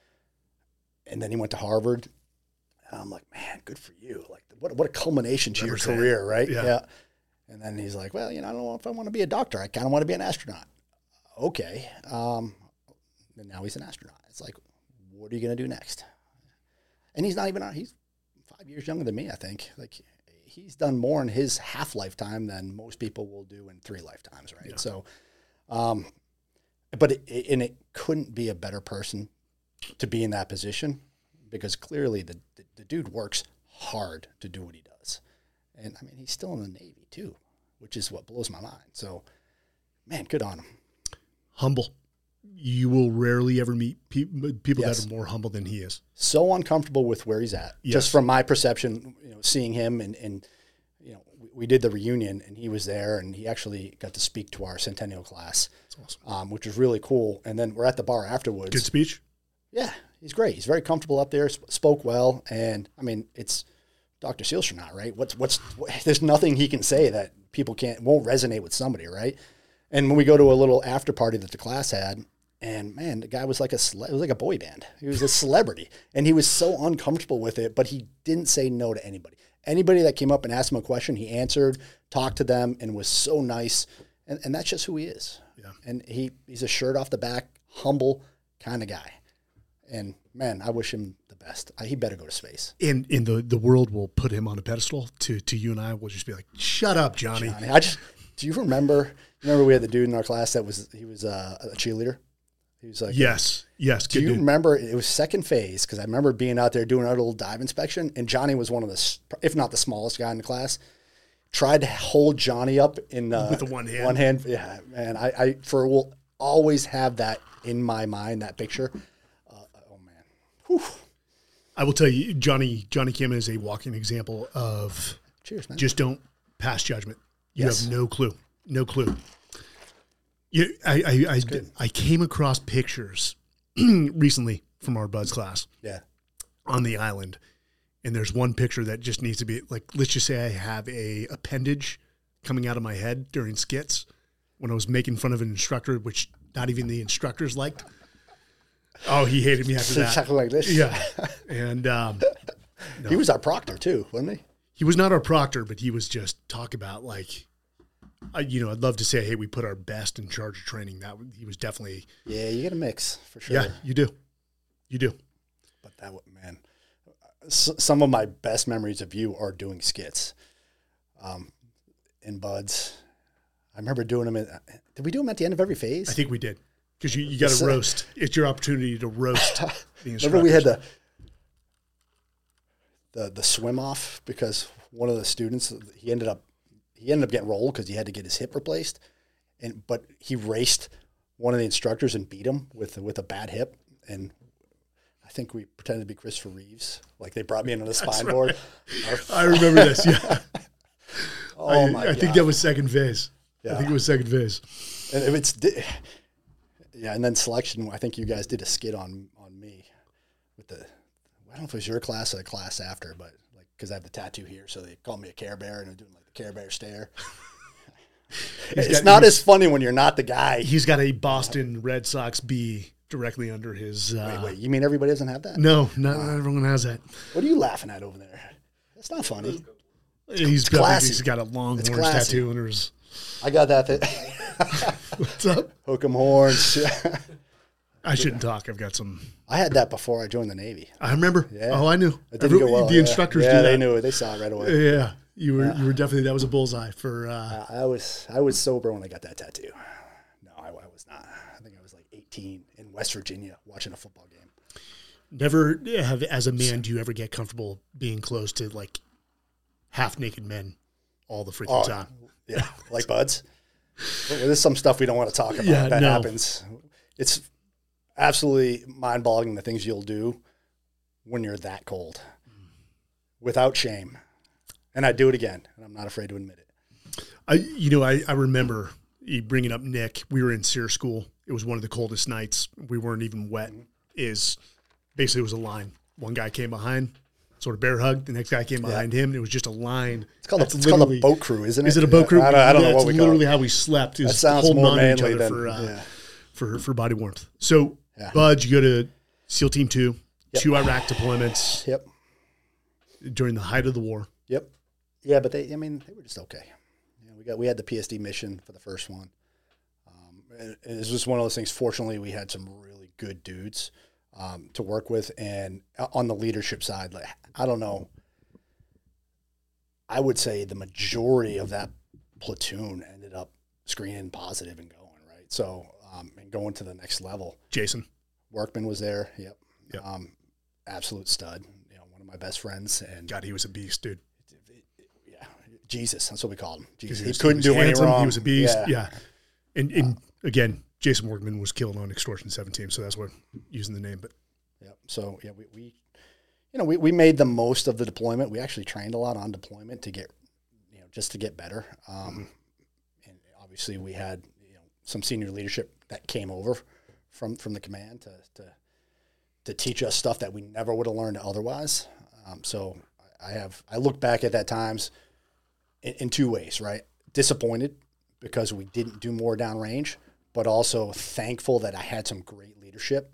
and then he went to Harvard. And I'm like, man, good for you. Like, what what a culmination to your career, right? Yeah. yeah. And then he's like, well, you know, I don't know if I want to be a doctor. I kind of want to be an astronaut. Okay. Um, and now he's an astronaut. It's like, what are you going to do next? And he's not even, he's five years younger than me, I think. Like, he's done more in his half lifetime than most people will do in three lifetimes, right? Yeah. So, um, but it, it, and it couldn't be a better person to be in that position because clearly the, the, the dude works hard to do what he does. And I mean, he's still in the Navy too, which is what blows my mind. So, man, good on him. Humble. You will rarely ever meet pe- people yes. that are more humble than he is. So uncomfortable with where he's at. Yes. Just from my perception, you know, seeing him and, and you know, we, we did the reunion and he was there and he actually got to speak to our centennial class, That's awesome. um, which was really cool. And then we're at the bar afterwards. Good speech. Yeah, he's great. He's very comfortable up there. Sp- spoke well, and I mean, it's Doctor SEALstronaut, right? What's what's what, there's nothing he can say that people can't won't resonate with somebody, right? And when we go to a little after party that the class had, and man, the guy was like a cele- it was like a boy band. He was a celebrity, and he was so uncomfortable with it, but he didn't say no to anybody. Anybody that came up and asked him a question, he answered, talked to them, and was so nice. And and that's just who he is. Yeah. And he he's a shirt off the back, humble kind of guy. And man, I wish him the best. I, he better go to space. And in the the world will put him on a pedestal. To to you and I, will just be like, "Shut up, Johnny." Johnny. I just do you remember? Remember we had the dude in our class that was he was uh, a cheerleader. He was like, yes, yes. Do good you dude. remember? It was second phase because I remember being out there doing our little dive inspection, and Johnny was one of the, if not the smallest guy in the class. Tried to hold Johnny up in uh, with the one hand. One hand, yeah, man. I, I for will always have that in my mind. That picture. Whew. I will tell you, Johnny Johnny Kim is a walking example of cheers, man. Just don't pass judgment. You yes. have no clue, no clue. You, I, I, I, I came across pictures recently from our Buds class. Yeah, on the island, and there's one picture that just needs to be like. Let's just say I have a appendage coming out of my head during skits when I was making fun of an instructor, which not even the instructors liked. Oh, he hated me after that. Exactly like this. Yeah. And um, no. He was our proctor too, wasn't he? He was not our proctor, but he was just talk about like, I, you know, I'd love to say, hey, we put our best in charge of training. That he was definitely. Yeah, you get a mix for sure. Yeah, you do. You do. But that, man, s- some of my best memories of you are doing skits um, in Buds. I remember doing them. In, did we do them at the end of every phase? I think we did. Because you, you got to roast. It's your opportunity to roast the instructors. Remember we had the, the the swim off because one of the students, he ended up he ended up getting rolled because he had to get his hip replaced, and but he raced one of the instructors and beat him with with a bad hip, and I think we pretended to be Christopher Reeves. Like they brought me into the spine right. board. I remember this. Yeah. Oh I, my I God. think that was second phase. Yeah. I think it was second phase. And if it's di- yeah, and then selection. I think you guys did a skit on on me with the. I don't know if it was your class or the class after, but like because I have the tattoo here, so they called me a Care Bear, and I'm doing like the Care Bear stare. It's got- not he's- as funny when you're not the guy. He's got a Boston Red Sox B directly under his. Uh, Wait, wait, you mean everybody doesn't have that? No, not, not everyone has that. What are you laughing at over there? That's not funny. He's got, classy. he's got a long It's orange classy. tattoo under his. I got that. Th- What's up? Hook 'em horns. I shouldn't talk. I've got some. I had that before I joined the Navy. I remember. Yeah. Oh, I knew. It didn't Every- go well. The yeah. instructors yeah, do that. they knew it. They saw it right away. Yeah, you were. You were definitely. That was a bullseye for. Uh, I was I was sober when I got that tattoo. No, I, I was not. I think I was like eighteen in West Virginia watching a football game. Never have, as a man, do you ever get comfortable being close to like half naked men all the freaking Oh, time? Yeah, like buds. Well, there's some stuff we don't want to talk about. Yeah, that no. happens. It's absolutely mind-boggling the things you'll do when you're that cold, without shame. And I do it again, and I'm not afraid to admit it. I, you know, I, I remember you bringing up Nick. We were in SEER school. It was one of the coldest nights. We weren't even wet. Is basically it was a line. One guy came behind, sort of bear hug. The next guy came behind him. And it was just a line. It's called, a, That's it's called a literally- boat crew, isn't it? Is it a boat crew? I don't, I don't know That's what we call literally it. how we slept. Is That sounds holding more on to each manly other than for, uh, yeah. for for body warmth. So, Yeah. Bud, you go to SEAL Team Two, Yep. two Iraq deployments Yep. during the height of the war. Yep. Yeah, but they, I mean, they were just okay. You know, we got, we had the P S D mission for the first one. Um, and, and it was just one of those things. Fortunately, we had some really good dudes um, to work with. And on the leadership side, like, I don't know, I would say the majority of that platoon ended up screening positive and going, right? So, um, and going to the next level. Jason. Workman was there. Yep. Yep. Um, absolute stud. You know, one of my best friends. And God, he was a beast, dude. yeah, Jesus. That's what we called him. Jesus. He He, was- couldn't he was do any handsome, wrong. He was a beast. Yeah. Yeah. And, and again, Jason Workman was killed on Extortion seventeen, so that's what using the name. But Yep. So yeah, we, we you know, we, we made the most of the deployment. We actually trained a lot on deployment to get, you know, just to get better. Um, and obviously we had, you know, some senior leadership that came over from, from the command to, to, to teach us stuff that we never would have learned otherwise. Um, so I have, I look back at that times in, in two ways, right? Disappointed because we didn't do more downrange, but also thankful that I had some great leadership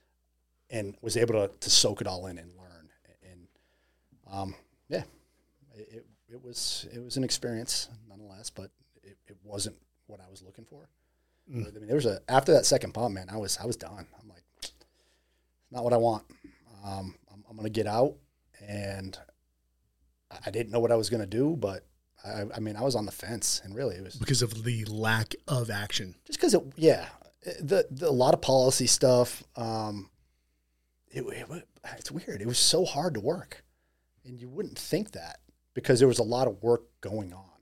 and was able to, to soak it all in and learn. And um, yeah, it, it was it was an experience nonetheless, but it, it wasn't what I was looking for. Mm. I mean, there was a after that second pump, man, I was I was done. I'm like, not what I want. Um, I'm, I'm going to get out, and I, I didn't know what I was going to do, but I, I mean, I was on the fence, and really, it was because of the lack of action. just because it, yeah, the, the a lot of policy stuff. Um, it, it it's weird. It was so hard to work, and you wouldn't think that because there was a lot of work going on.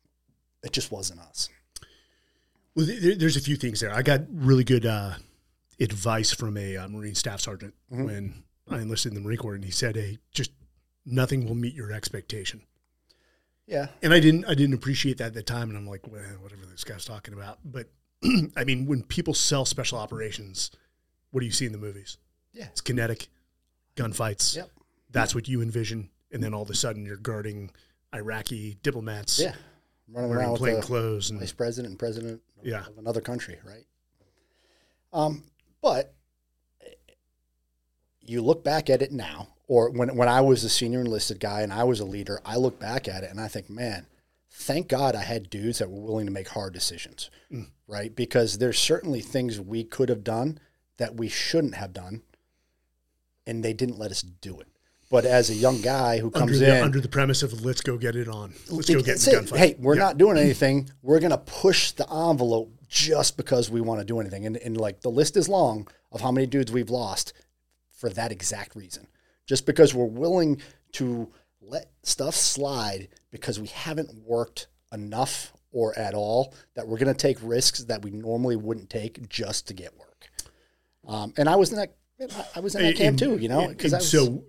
It just wasn't us. Well, there, there's a few things there. I got really good uh, advice from a uh, Marine Staff Sergeant Mhm. when I enlisted in the Marine Corps, and he said, "Hey, just nothing will meet your expectation." Yeah, And I didn't, I didn't appreciate that at the time, and I'm like, well, whatever this guy's talking about. But I mean, when people sell special operations, what do you see in the movies? yeah, It's kinetic, gunfights. Yep. That's what you envision, and then all of a sudden you're guarding Iraqi diplomats, yeah. Running wearing around plain with the clothes, and vice president and president of, Yeah. of another country, right? Um, but you look back at it now, or when when I was a senior enlisted guy and I was a leader, I look back at it and I think, man, thank God I had dudes that were willing to make hard decisions, Mm. right? Because there's certainly things we could have done that we shouldn't have done, and they didn't let us do it. But as a young guy who comes under the, in under the premise of let's go get it on, let's go get in say, the gunfight. Hey, we're Yeah. not doing anything. We're going to push the envelope just because we want to do anything. And, and like the list is long of how many dudes we've lost for that exact reason. Just because we're willing to let stuff slide because we haven't worked enough or at all, that we're going to take risks that we normally wouldn't take just to get work. Um, and I was in that, I was in that camp too, you know, because was, so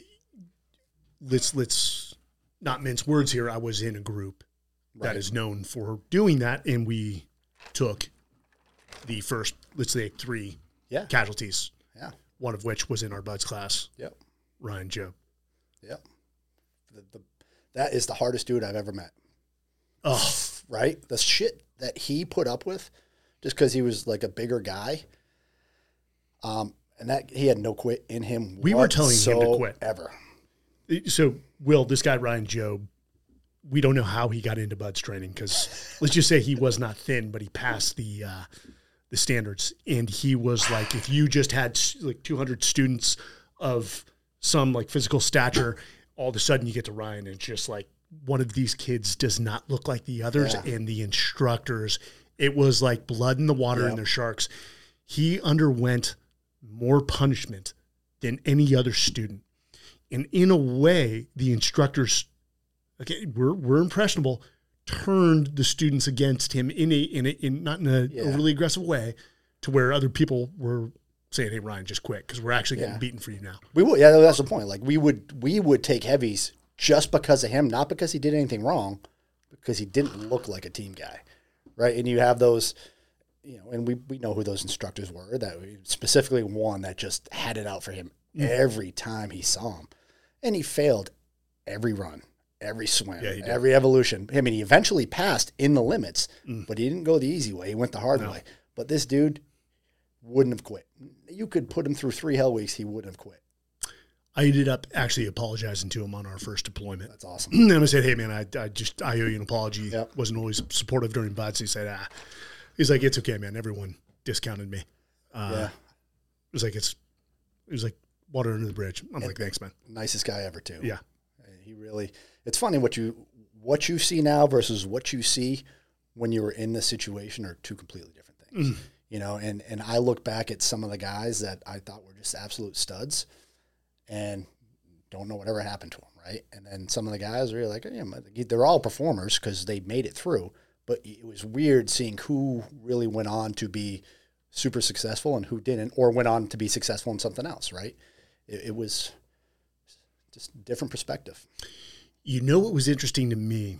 let's, let's not mince words here. I was in a group Right. that is known for doing that. And we took the first, let's say three yeah, casualties. yeah, One of which was in our buds class. yep, Ryan Joe. yep. The, the, that is the hardest dude I've ever met. Oh, Right? The shit that he put up with just because he was like a bigger guy. Um, and that he had no quit in him. We were telling him to quit. Ever. so Will, this guy, Ryan Joe, we don't know how he got into buds training because let's just say he was not thin, but he passed the, uh, the standards. And he was like, if you just had like two hundred students of some like physical stature, all of a sudden you get to Ryan and it's just like, one of these kids does not look like the others. Yeah. And the instructors, it was like blood in the water Yep. and their sharks. He underwent more punishment than any other student. And in a way, the instructors, okay, we're, we're impressionable, turned the students against him in a, in a, in not in a Yeah. overly aggressive way to where other people were saying, hey, Ryan, just quit. Cause we're actually getting Yeah. beaten for you now. We would, yeah, that's the point. Like we would, we would take heavies just because of him, not because he did anything wrong, because he didn't look like a team guy, right? And you have those, you know, and we, we know who those instructors were, that we, specifically one that just had it out for him every time he saw him. And he failed every run, every swim, Yeah, he did. every evolution. I mean, he eventually passed in the limits, Mm. but he didn't go the easy way. He went the hard No. way. But this dude wouldn't have quit. You could put him through three hell weeks, he wouldn't have quit. I ended up actually apologizing to him on our first deployment. That's awesome. And I said, hey, man, I, I just, I owe you an apology. Yep. Wasn't always supportive during buds. He said, ah, he's like, it's okay, man. Everyone discounted me. Uh, Yeah. It was like, it's, it was like water under the bridge. I'm like, thanks, man. Nicest guy ever too. Yeah. He really, it's funny what you, what you see now versus what you see when you were in the situation are two completely different things, Mm. you know? And, and I look back at some of the guys that I thought were just absolute studs and don't know whatever happened to them. Right. And then some of the guys are like, yeah, they're all performers because they made it through, but it was weird seeing who really went on to be super successful and who didn't, or went on to be successful in something else. Right. It, it was just different perspective. You know what was interesting to me?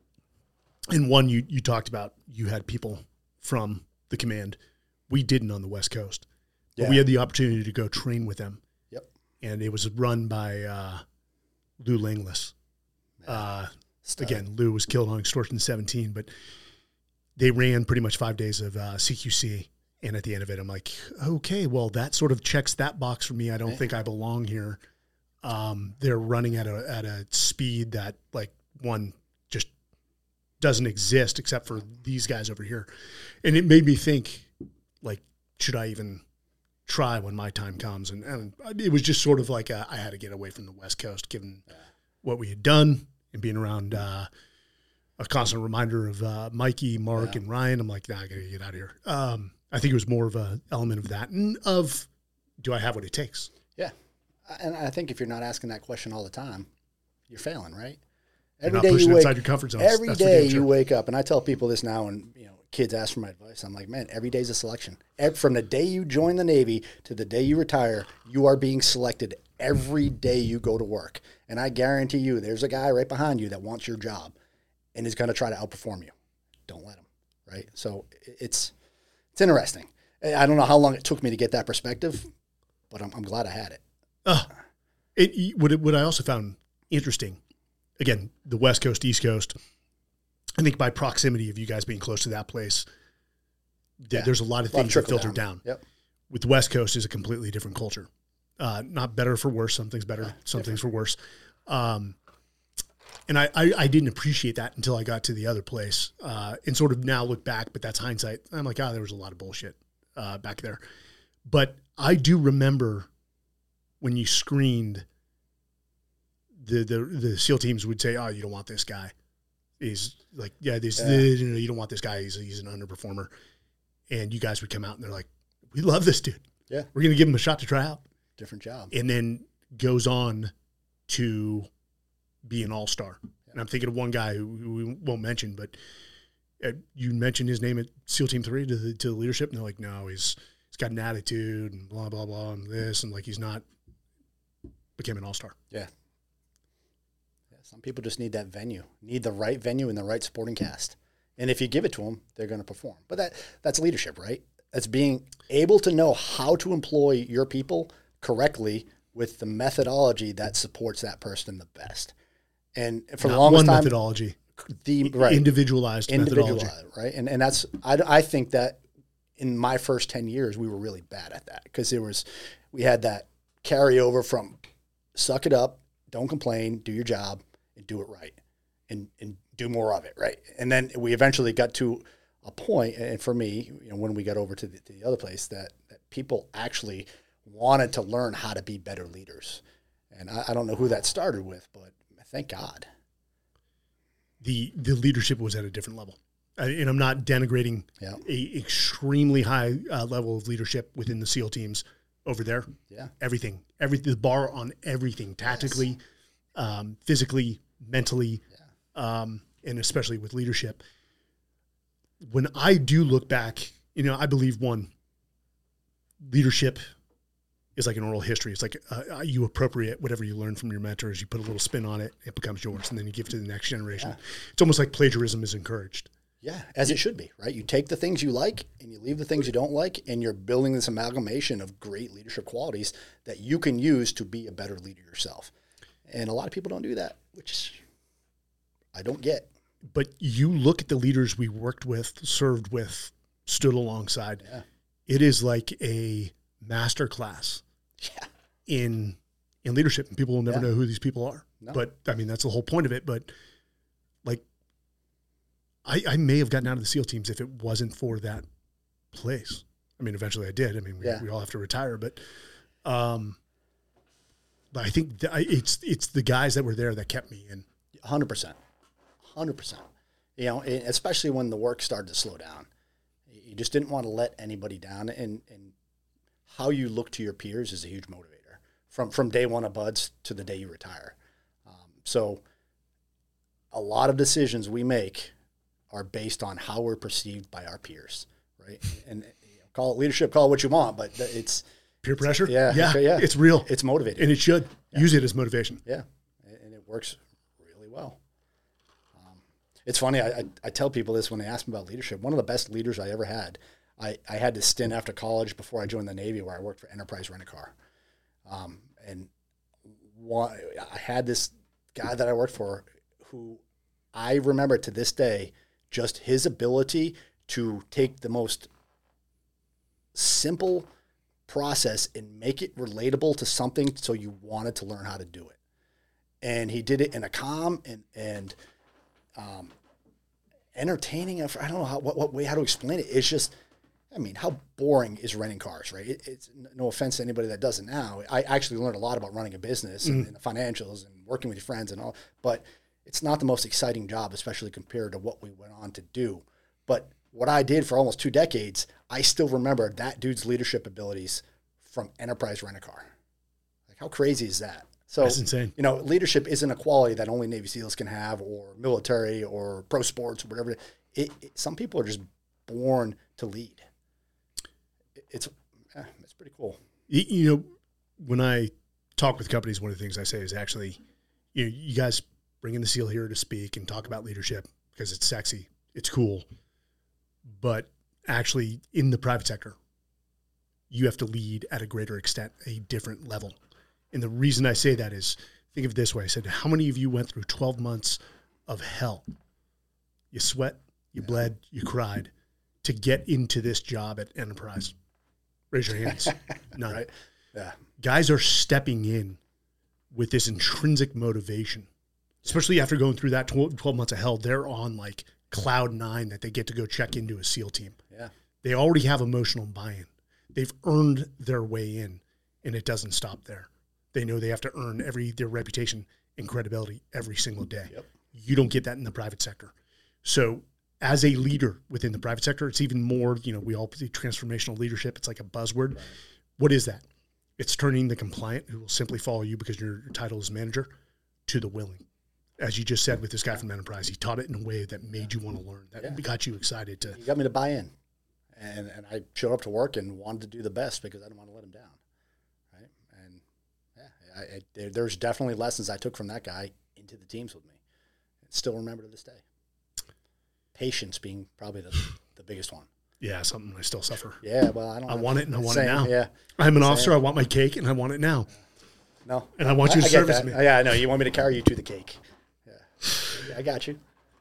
And one, you, you talked about, you had people from the command. We didn't on the West Coast. But Yeah. we had the opportunity to go train with them. Yep. And it was run by uh, Lou Langless. Uh, Stud. again, Lou was killed on Extortion seventeen, but they ran pretty much five days of uh, C Q C. And at the end of it, I'm like, okay, well, that sort of checks that box for me. I don't Yeah. think I belong here. Um, they're running at a at a speed that, like, one just doesn't exist except for these guys over here. And it made me think, like, should I even try when my time comes? And, and it was just sort of like a, I had to get away from the West Coast given Yeah. what we had done and being around uh, a constant reminder of uh, Mikey, Mark, Yeah. and Ryan. I'm like, nah, I got to get out of here. Um, I think it was more of an element of that and of, do I have what it takes? Yeah. And I think if you're not asking that question all the time, you're failing, right? You're Every not day pushing you wake, outside your comfort zone. every That's for day damn sure. you wake up, and I tell people this now, and you know, kids ask for my advice. I'm like, man, every day's a selection. Ev- From the day you join the Navy to the day you retire, you are being selected every day you go to work. And I guarantee you, there's a guy right behind you that wants your job, and is going to try to outperform you. Don't let him, right? So it's it's interesting. I don't know how long it took me to get that perspective, but I'm, I'm glad I had it. Uh, it what, it what I also found interesting, again, the West Coast, East Coast, I think by proximity of you guys being close to that place, th- Yeah. there's a lot of A lot of things that trickle filter down. Yep. With the West Coast is a completely different culture. Uh, not better for worse. Some things better, Yeah, some different. things for worse. Um, and I, I, I didn't appreciate that until I got to the other place uh, and sort of now look back, but that's hindsight. I'm like, ah, there was a lot of bullshit uh, back there. But I do remember when you screened the, the, the SEAL teams would say, oh, you don't want this guy. He's like, yeah, this, Yeah. The, you know, you don't want this guy. He's, he's an underperformer. And you guys would come out and they're like, we love this dude. Yeah. We're going to give him a shot to try out. Different job. And then goes on to be an all-star. Yeah. And I'm thinking of one guy who, who we won't mention, but uh, you mentioned his name at SEAL Team three to the, to the leadership, and they're like, no, he's he's got an attitude and blah, blah, blah, and this, and like he's not, became an all-star. Yeah. Yeah. Some people just need that venue, need the right venue and the right supporting cast. And if you give it to them, they're going to perform. But that that's leadership, right? That's being able to know how to employ your people correctly with the methodology that supports that person the best. And for Not the longest one time, methodology, the right individualized, individualized, methodology. right? And and that's I, I think that in my first ten years we were really bad at that because there was we had that carryover from suck it up, don't complain, do your job, and do it right, and and do more of it, right? And then we eventually got to a point, and for me, you know, when we got over to the, to the other place, that that people actually wanted to learn how to be better leaders, and I, I don't know who that started with, but thank God. The the leadership was at a different level, uh, and I'm not denigrating Yeah. a extremely high uh, level of leadership within the SEAL teams over there. Yeah, Everything, every the bar on everything, tactically, yes. um, physically, mentally, yeah. um, and especially with leadership. When I do look back, you know, I believe one, leadership is like an oral history. It's like uh, you appropriate whatever you learn from your mentors, you put a little spin on it, it becomes yours, and then you give it to the next generation. Yeah. It's almost like plagiarism is encouraged. Yeah, as it should be, right? You take the things you like and you leave the things you don't like, and you're building this amalgamation of great leadership qualities that you can use to be a better leader yourself. And a lot of people don't do that, which I don't get. But you look at the leaders we worked with, served with, stood alongside. Yeah. It is like a master class yeah. in in leadership, and people will never yeah. know who these people are. No. But I mean, that's the whole point of it. But like, I, I may have gotten out of the SEAL teams if it wasn't for that place. I mean, eventually I did. I mean, we, yeah. we all have to retire, but um, but I think th- it's it's the guys that were there that kept me in. one hundred percent. one hundred percent. You know, especially when the work started to slow down. You just didn't want to let anybody down, and, and how you look to your peers is a huge motivator from, from day one of Buds to the day you retire. Um, so a lot of decisions we make are based on how we're perceived by our peers, right? And you know, call it leadership, call it what you want, but it's Peer pressure? Yeah, yeah, yeah. It's real. It's motivating. And it should. Yeah. Use it as motivation. Yeah, and it works really well. It's funny, I, I, I tell people this when they ask me about leadership. One of the best leaders I ever had, I, I had this stint after college before I joined the Navy where I worked for Enterprise Rent-A-Car. Um, and one, I had this guy that I worked for who I remember to this day, just his ability to take the most simple process and make it relatable to something so you wanted to learn how to do it. And he did it in a calm and, and um, entertaining. I don't know how, what, what way, how to explain it. It's just, I mean, how boring is renting cars, right? It, it's no offense to anybody that does it now. I actually learned a lot about running a business mm-hmm. and, and the financials and working with your friends and all, but it's not the most exciting job, especially compared to what we went on to do. But what I did for almost two decades, I still remember that dude's leadership abilities from Enterprise Rent-A-Car. Like, how crazy is that? So, that's insane. You know, leadership isn't a quality that only Navy SEALs can have, or military, or pro sports, or whatever. It, it, some people are just born to lead. It, it's eh, it's pretty cool. You, you know, when I talk with companies, one of the things I say is actually, you know, you guys bring in the SEAL here to speak and talk about leadership because it's sexy, it's cool, but actually in the private sector, you have to lead at a greater extent, a different level. And the reason I say that is, think of it this way. I said, how many of you went through twelve months of hell? You sweat, you yeah. bled, you cried to get into this job at Enterprise. Raise your hands. None. Right? Yeah. Guys are stepping in with this intrinsic motivation, especially after going through that twelve months of hell. They're on like cloud nine that they get to go check into a SEAL team. Yeah. They already have emotional buy-in. They've earned their way in, and it doesn't stop there. They know they have to earn every their reputation and credibility every single day. Yep. You don't get that in the private sector. So as a leader within the private sector, it's even more, you know, we all see transformational leadership. It's like a buzzword. Right. What is that? It's turning the compliant who will simply follow you because your, your title is manager to the willing. As you just said with this guy from Enterprise, he taught it in a way that made you want to learn, that yeah. got you excited to. He got me to buy in. And and I showed up to work and wanted to do the best because I didn't want to let him down. Right? And yeah, I, I, there, there's definitely lessons I took from that guy into the teams with me. And still remember to this day. Patience being probably the, the biggest one. Yeah, something I still suffer. Yeah, well, I don't I want it and I want same, it now. Yeah. I'm an same. officer. I want my cake and I want it now. No. And I want you to I, I get service that. me. Yeah, I know. You want me to carry you to the cake. Yeah. yeah I got you.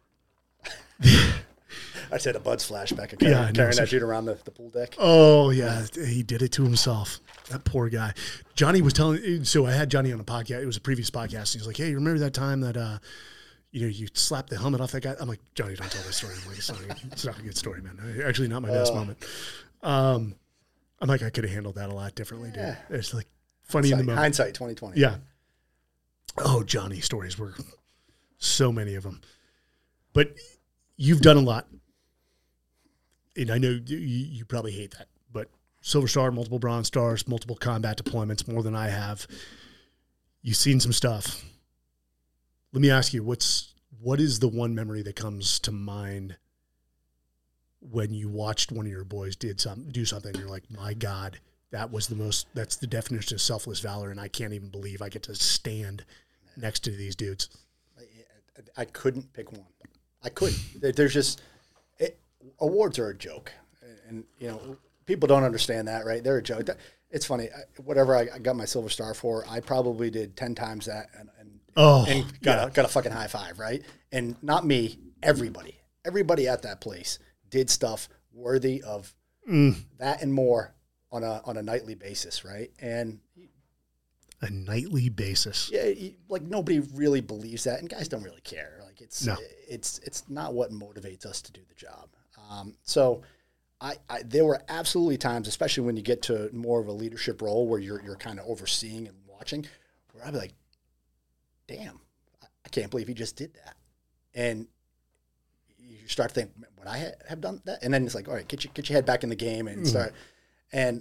I said a Bud's flashback of carrying, yeah, carrying that dude around the, the pool deck. Oh, yeah. He did it to himself. That poor guy. Johnny was telling, so I had Johnny on a podcast. It was a previous podcast. He's like, hey, you remember that time that, uh, you know, you slapped the helmet off that guy? I'm like, Johnny, don't tell that story. I'm like, it's not, it's not a good story, man. Actually, not my best uh, moment. Um, I'm like, I could have handled that a lot differently, dude. Yeah. It's like funny hindsight, in the moment. Hindsight twenty twenty. Yeah. Oh, Johnny stories were so many of them. But you've done a lot. And I know you, you probably hate that, but Silver Star, multiple Bronze Stars, multiple combat deployments, more than I have. You've seen some stuff. Let me ask you, what's what is the one memory that comes to mind when you watched one of your boys did some do something? And you're like, my God, that was the most. That's the definition of selfless valor, and I can't even believe I get to stand next to these dudes. I, I couldn't pick one. I couldn't. There's just. It, awards are a joke, and you know people don't understand that, right? They're a joke. It's funny. I, whatever I, I got my Silver Star for, I probably did ten times that, and, and, oh, and got yeah. a, got a fucking high five, right? And not me, everybody, everybody at that place did stuff worthy of mm. that and more on a on a nightly basis, right? And a nightly basis, yeah, like nobody really believes that, and guys don't really care. Like it's no. it's it's not what motivates us to do the job. Um, so I, I, there were absolutely times, especially when you get to more of a leadership role where you're, you're kind of overseeing and watching, where I'd be like, damn, I can't believe he just did that. And you start to think, would I ha- have done that? And then it's like, all right, get your, get your head back in the game and mm. start. And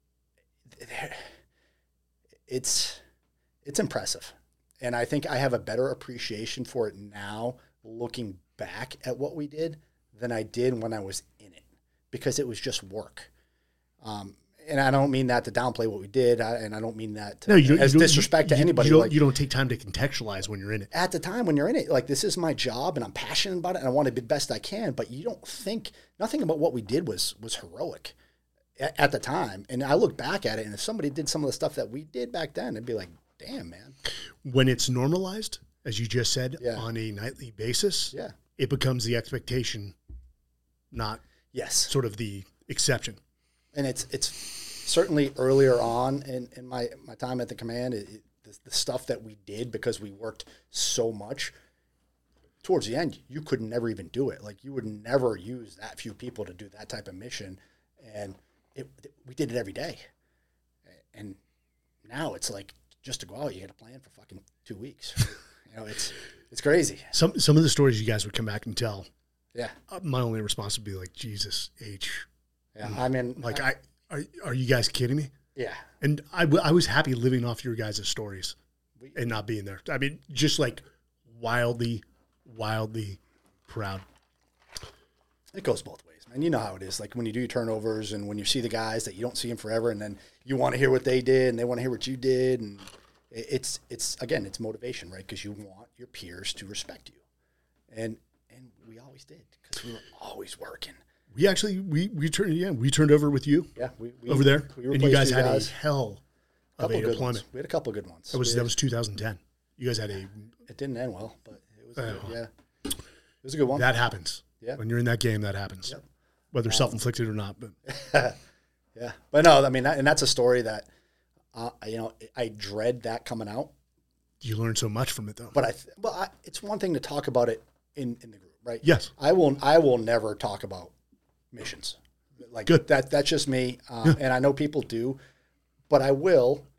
it's, it's impressive. And I think I have a better appreciation for it now, looking back at what we did, than I did when I was in it, because it was just work. Um, and I don't mean that to downplay what we did, I, and I don't mean that to, no, you don't, as you don't, disrespect you, to anybody. You don't, like, you don't take time to contextualize when you're in it. At the time when you're in it, like, this is my job, and I'm passionate about it, and I want to be the best I can, but you don't think, nothing about what we did was was heroic at, at the time. And I look back at it, and if somebody did some of the stuff that we did back then, it'd be like, damn, man. When it's normalized, as you just said, yeah. on a nightly basis, yeah. it becomes the expectation, not yes, sort of the exception. And it's it's certainly earlier on in, in my, my time at the command, it, it, the, the stuff that we did because we worked so much, towards the end, you could never even do it. Like, you would never use that few people to do that type of mission. And it, it, we did it every day. And now it's like, just to go out, you got to plan for fucking two weeks. You know, it's it's crazy. Some some of the stories you guys would come back and tell. Yeah. Uh, my only response would be like, Jesus H. Yeah. I mean, like, I, I are are you guys kidding me? Yeah. And I, w- I was happy living off your guys' stories we, and not being there. I mean, just like wildly, wildly proud. It goes both ways, man. You know how it is. Like, when you do your turnovers and when you see the guys that you don't see them forever, and then you want to hear what they did and they want to hear what you did. And it's, it's again, it's motivation, right? Because you want your peers to respect you. And and we always did, because we were always working. We actually, we we turned, yeah, we turned over with you. Yeah. We, we over there. We and you guys you had guys. a hell of a deployment. Ones. We had a couple of good ones. That was, we that had, was two thousand ten. You guys had a. It didn't end well, but it was, uh, good, yeah. It was a good one. That happens. Yeah. When you're in that game, that happens. Yep. Whether um, self-inflicted or not. But yeah. But no, I mean, that, and that's a story that, uh, you know, I dread that coming out. You learn so much from it, though. But I, th- well, I, it's one thing to talk about it in, in the group, right? Yes. I will. I will never talk about missions. Like, good. That that's just me, um, yeah. And I know people do, but I will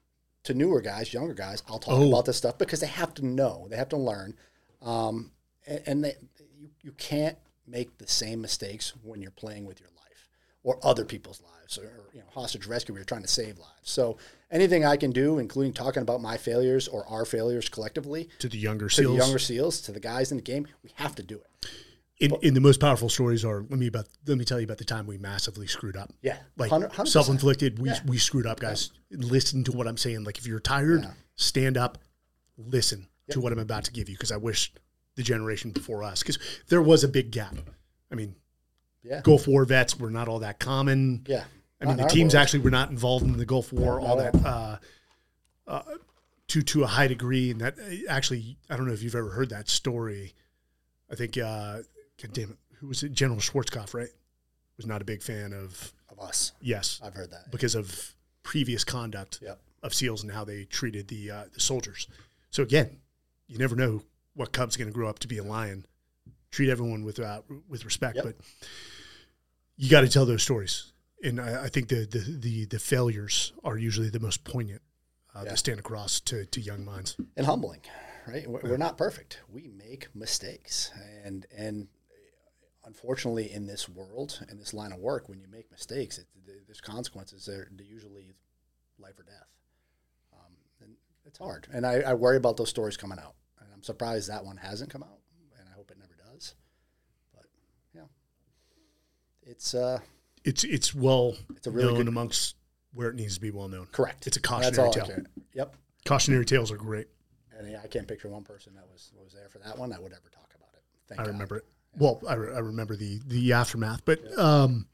to newer guys, younger guys, I'll talk Oh. about this stuff because they have to know, they have to learn, um, and, and they, you, you can't make the same mistakes when you're playing with your life or other people's lives, or, or you know, hostage rescue where you're trying to save lives. So anything I can do, including talking about my failures or our failures collectively, To the younger to SEALs. the younger SEALs, to the guys in the game, we have to do it. In, in the most powerful stories are, let me about let me tell you about the time we massively screwed up. Yeah, Like one hundred percent. self-inflicted, we, Yeah. we screwed up, guys. Listen to what I'm saying. Like if you're tired, Yeah. stand up, listen to what I'm about to give you, because I wish the generation before us, because there was a big gap. I mean, Yeah. Gulf War vets were not all that common. Yeah. I mean, Not the in our teams world. actually were not involved in the Gulf War No, all not that at uh, uh, to to a high degree, and that actually, I don't know if you've ever heard that story. I think, uh, God damn it, who was it? General Schwarzkopf, right? Was not a big fan of Of us. yes, I've heard that. because of previous conduct Yep. of SEALs and how they treated the uh, the soldiers. So again, you never know what cub's going to grow up to be a lion. Treat everyone with uh, with respect, Yep. but you got to tell those stories. And I, I think the, the the the failures are usually the most poignant uh, Yeah. to stand across to, to young minds. And humbling, right? We're, we're not perfect. We make mistakes, and and unfortunately, in this world, in this line of work, when you make mistakes, it, there's consequences. They're, they're usually life or death, um, and it's hard. And I, I worry about those stories coming out, and I'm surprised that one hasn't come out, and I hope it never does. But yeah, it's uh, It's it's well It's a really known good- amongst where it needs to be well known. correct. It's a That's cautionary all I tale. care. Yep. Cautionary tales are great. And yeah, I can't picture one person that was was there for that one that would ever talk about it. Thank I God. remember it. Well, I, re- I remember the the aftermath, but um,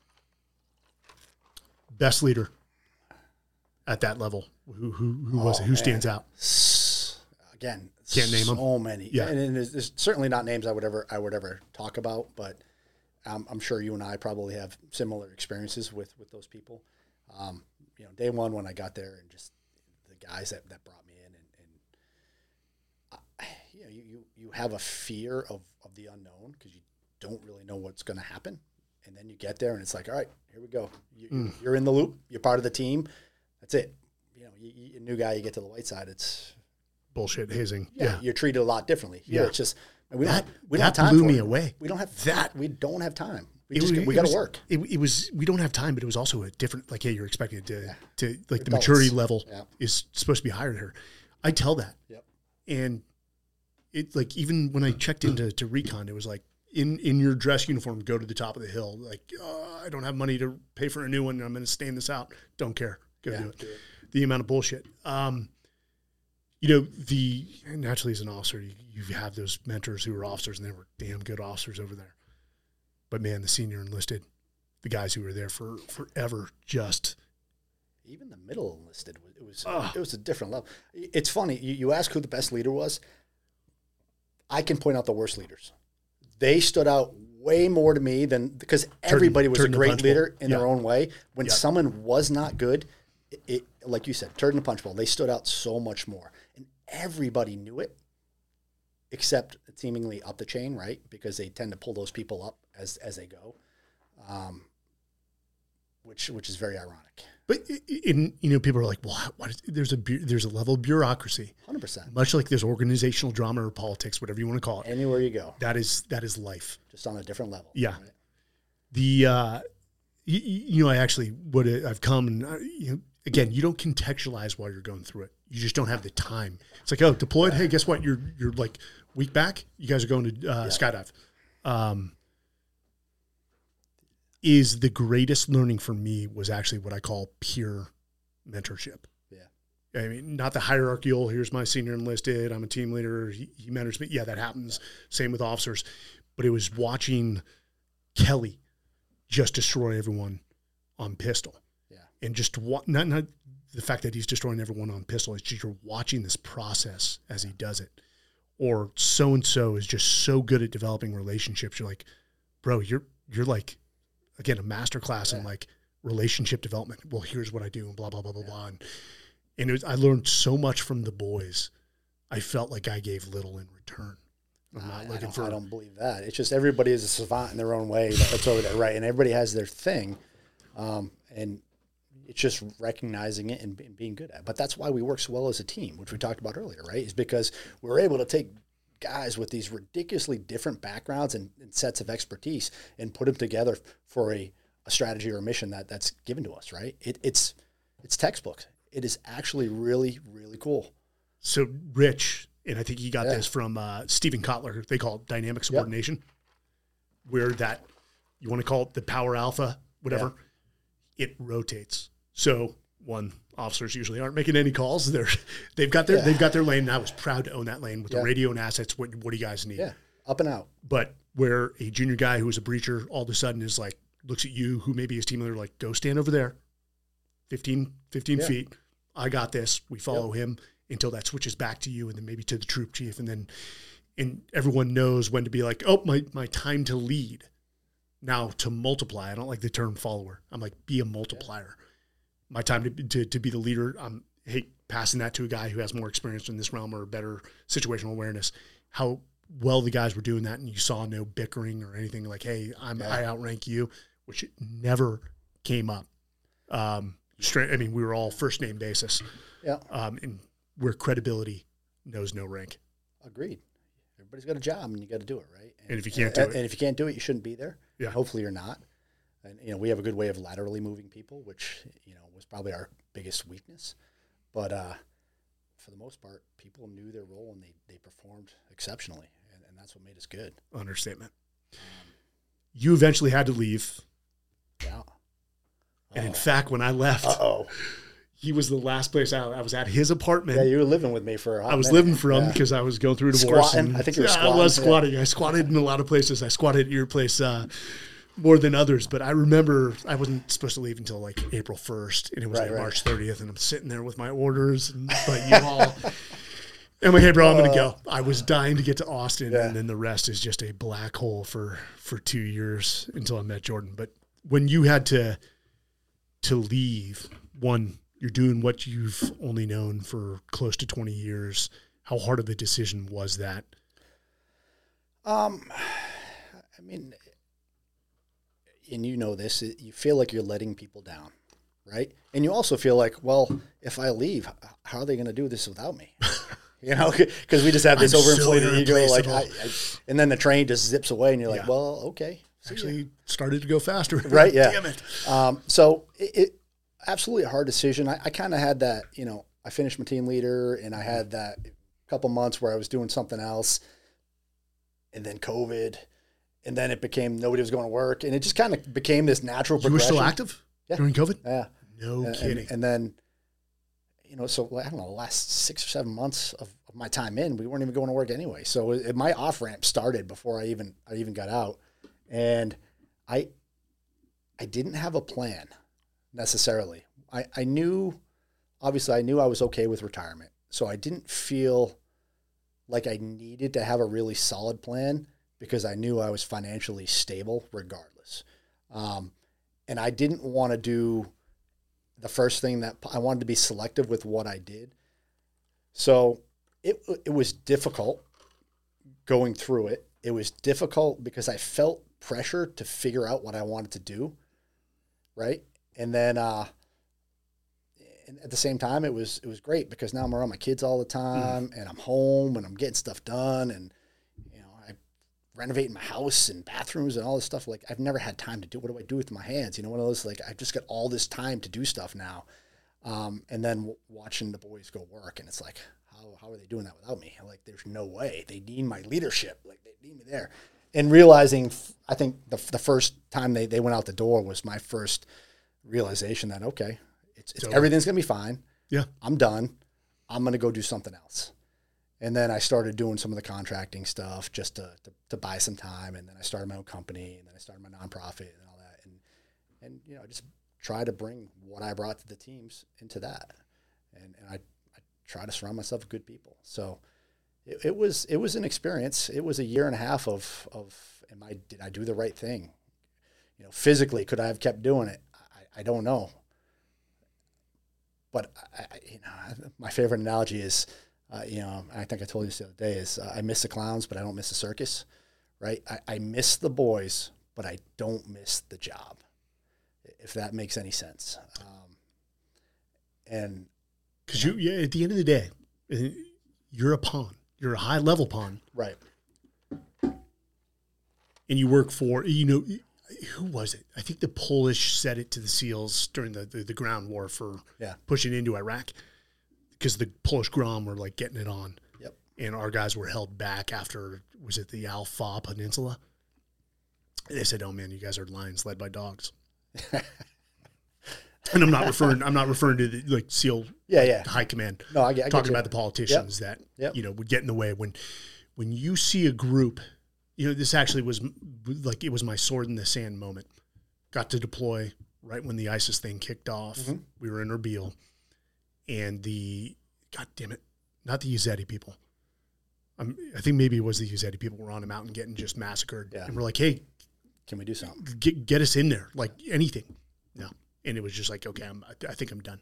best leader at that level. Who who who was Oh, it? Who man. stands out? Again, Can't name 'em. so many. Yeah. and, and there's, there's certainly not names I would ever I would ever talk about, but um, I'm sure you and I probably have similar experiences with with those people. Um, you know, day one when I got there, and just the guys that, that brought me in, and, and I, you know, you, you you have a fear of of the unknown because you don't really know what's going to happen, and then you get there, and it's like, all right, here we go. You, Mm. You're in the loop. You're part of the team. That's it. You know, you, you, a new guy, you get to the white side. It's Bullshit hazing. yeah, Yeah, you're treated a lot differently. Here, Yeah. it's just we don't that have, we don't have that time blew for me it. away. We don't have That- We don't have time. We It just was- we it got to was- work. It, it was we don't have time, but it was also a different. Like, hey, you're expected to Yeah. to like the Adults. maturity level Yeah. is supposed to be higher here. I tell that, Yep. and it like even when I checked into to recon, it was like in in your dress uniform, go to the top of the hill. Like, uh, I don't have money to pay for a new one. I'm going to stand this out. Don't care. Go Yeah, do it. do it. The amount of bullshit. Um, you know, the naturally as an officer, you, you have those mentors who were officers, and they were damn good officers over there. But man, the senior enlisted, the guys who were there for forever, just Even the middle enlisted, was- it was Ugh. it was a different level. It's funny. You, you ask who the best leader was. I can point out the worst leaders. They stood out way more to me than because everybody was a turd in the great punch bowl. leader in Yeah. their own way. When Yeah. someone was not good, it, it like you said, turd in the punch bowl. They stood out so much more, and everybody knew it, except seemingly up the chain, right? Because they tend to pull those people up as as they go, um, which which is very ironic. But in you know, people are like, well, what is, there's a bu- there's a level of bureaucracy, Hundred percent. much like there's organizational drama or politics, whatever you want to call it. Anywhere you go, That is that is life. just on a different level. Yeah. right? The uh, you, you know, I actually would I've come and uh, you know, again, you don't contextualize while you're going through it. You just don't have the time. It's like, oh, deployed. Hey, guess what? You're you're like week back. You guys are going to uh, skydive. Um, is the greatest learning for me was actually what I call peer mentorship. Yeah. I mean, not the hierarchical, here's my senior enlisted, I'm a team leader, he, he mentors me. Yeah, that happens. Same with officers. But it was watching Kelly just destroy everyone on pistol. Yeah. And just wa- not not the fact that he's destroying everyone on pistol, it's just you're watching this process as he does it. Or so-and-so is just so good at developing relationships. You're like, bro, you're you're like, again, a master class in like relationship development. Well, here's what I do and blah, blah, blah, blah, blah. And, and it was, I learned so much from the boys. I felt like I gave little in return. I'm I, not I looking don't, for. I don't believe that. It's just everybody is a savant in their own way. That's over there, right? And everybody has their thing. Um, and It's just recognizing it and, and being good at it. But that's why we work so well as a team, which we talked about earlier, right? Is because we're able to take guys with these ridiculously different backgrounds and, and sets of expertise and put them together for a, a strategy or a mission that that's given to us, right? It, it's it's textbook. It is actually really, really cool. So Rich, and I think he got Yeah. this from uh, Stephen Kotler, they call it dynamic subordination, yep. where that, you want to call it the power alpha, whatever, yeah. it rotates. So one, officers usually aren't making any calls. They're they've got their yeah. they've got their lane. And I was proud to own that lane with yeah. the radio and assets. What what do you guys need? Yeah, up and out. But where a junior guy who is a breacher all of a sudden is like, looks at you, who may be his team leader, like, go stand over there, fifteen, fifteen yeah. feet. I got this. We follow yep. him until that switches back to you, and then maybe to the troop chief, and then and everyone knows when to be like, oh, my my time to lead. Now to multiply. I don't like the term follower. I'm like, be a multiplier. Yeah. My time to, to to be the leader, I'm hey, passing that to a guy who has more experience in this realm or better situational awareness. How well the guys were doing that, and you saw no bickering or anything like, hey, I'm yeah. I outrank you, which never came up. Um, straight. I mean, we were all first name basis. Yeah. Um, and where credibility knows no rank. Agreed. Everybody's got a job, and you got to do it, right? And, and if you can't and, do it, and if you can't do it, you shouldn't be there. Yeah. Hopefully, you're not. And, you know, we have a good way of laterally moving people, which, you know, was probably our biggest weakness. But uh, for the most part, people knew their role and they, they performed exceptionally. And, and that's what made us good. Understatement. Um, you eventually had to leave. Yeah. Uh-oh. And in fact, when I left, Uh-oh. he was the last place out. I was at his apartment. Yeah, you were living with me for a hot I was minute. living for him yeah. because I was going through a divorce. Squatting. And, I think you were yeah, squatting. I was squatting. Yeah. I squatted in a lot of places. I squatted at your place uh, more than others. But I remember I wasn't supposed to leave until like April first, and it was right, like right. March thirtieth, and I'm sitting there with my orders. And, but you all, I'm like, hey, bro, I'm going to go. I was dying to get to Austin, yeah. and then the rest is just a black hole for, for two years until I met Jordan. But when you had to to leave, one, you're doing what you've only known for close to twenty years. How hard of a decision was that? Um, I mean, and you know this, you feel like you're letting people down, right? And you also feel like, well, if I leave, how are they going to do this without me? You know, because we just have this I'm overinflated so ego, like, I, I, and then the train just zips away, and you're like, yeah. well, okay. Actually started to go faster. Right, yeah. Damn it. Um, so it, it absolutely a hard decision. I, I kind of had that, you know, I finished my team leader, and I had that couple months where I was doing something else, and then COVID, and then it became nobody was going to work, and it just kind of became this natural You progression. were still active yeah. during COVID? Yeah. No and, kidding. And, and then, you know, so I don't know, the last six or seven months of, of my time in, we weren't even going to work anyway. So it, my off ramp started before I even I even got out, and I I didn't have a plan necessarily. I, I knew, obviously, I knew I was okay with retirement, so I didn't feel like I needed to have a really solid plan because I knew I was financially stable regardless. Um, and I didn't want to do the first thing that I wanted to be selective with what I did. So it it was difficult going through it. It was difficult because I felt pressure to figure out what I wanted to do, right? And then uh, and at the same time, it was it was great because now I'm around my kids all the time, mm. and I'm home, and I'm getting stuff done, and you know, I renovating my house and bathrooms and all this stuff. Like I've never had time to do. What do I do with my hands? You know, one of those like I've just got all this time to do stuff now, um, and then w- watching the boys go work, and it's like, how how are they doing that without me? Like, there's no way. They need my leadership. Like they need me there. And realizing, I think the the first time they, they went out the door was my first realization that, okay, it's, it's everything's going to be fine. Yeah. I'm done. I'm going to go do something else. And then I started doing some of the contracting stuff just to, to, to buy some time. And then I started my own company, and then I started my nonprofit and all that. And, and you know, I just try to bring what I brought to the teams into that. And, and I, I try to surround myself with good people. So It, it was it was an experience. It was a year and a half of of am I did I do the right thing? You know, physically, could I have kept doing it? I, I don't know. But I, I, you know, my favorite analogy is, uh, you know, I think I told you this the other day is uh, I miss the clowns, but I don't miss the circus, right? I, I miss the boys, but I don't miss the job, if that makes any sense. Um, And because you, yeah, at the end of the day, you're a pawn. You're a high level pawn, right. And you work for, you know, who was it? I think the Polish said it to the SEALs during the, the, the ground war for yeah. pushing into Iraq, because the Polish Grom were like getting it on. Yep. And our guys were held back after, was it the Alpha Peninsula? And they said, "Oh man, you guys are lions led by dogs." And I'm not referring, I'm not referring to the like SEAL yeah, yeah. high command. No, I get, I get talking you. about the politicians yep. that, yep. you know, would get in the way. When, when you see a group, you know, this actually was like, it was my sword in the sand moment. Got to deploy right when the ISIS thing kicked off. Mm-hmm. We were in Erbil, and the, God damn it, not the Yazidi people. Um, I think maybe it was the Yazidi people were on a mountain getting just massacred. Yeah. And we're like, hey, can we do something? Get, get us in there, like anything. No. And it was just like, okay, I'm, I think I'm done.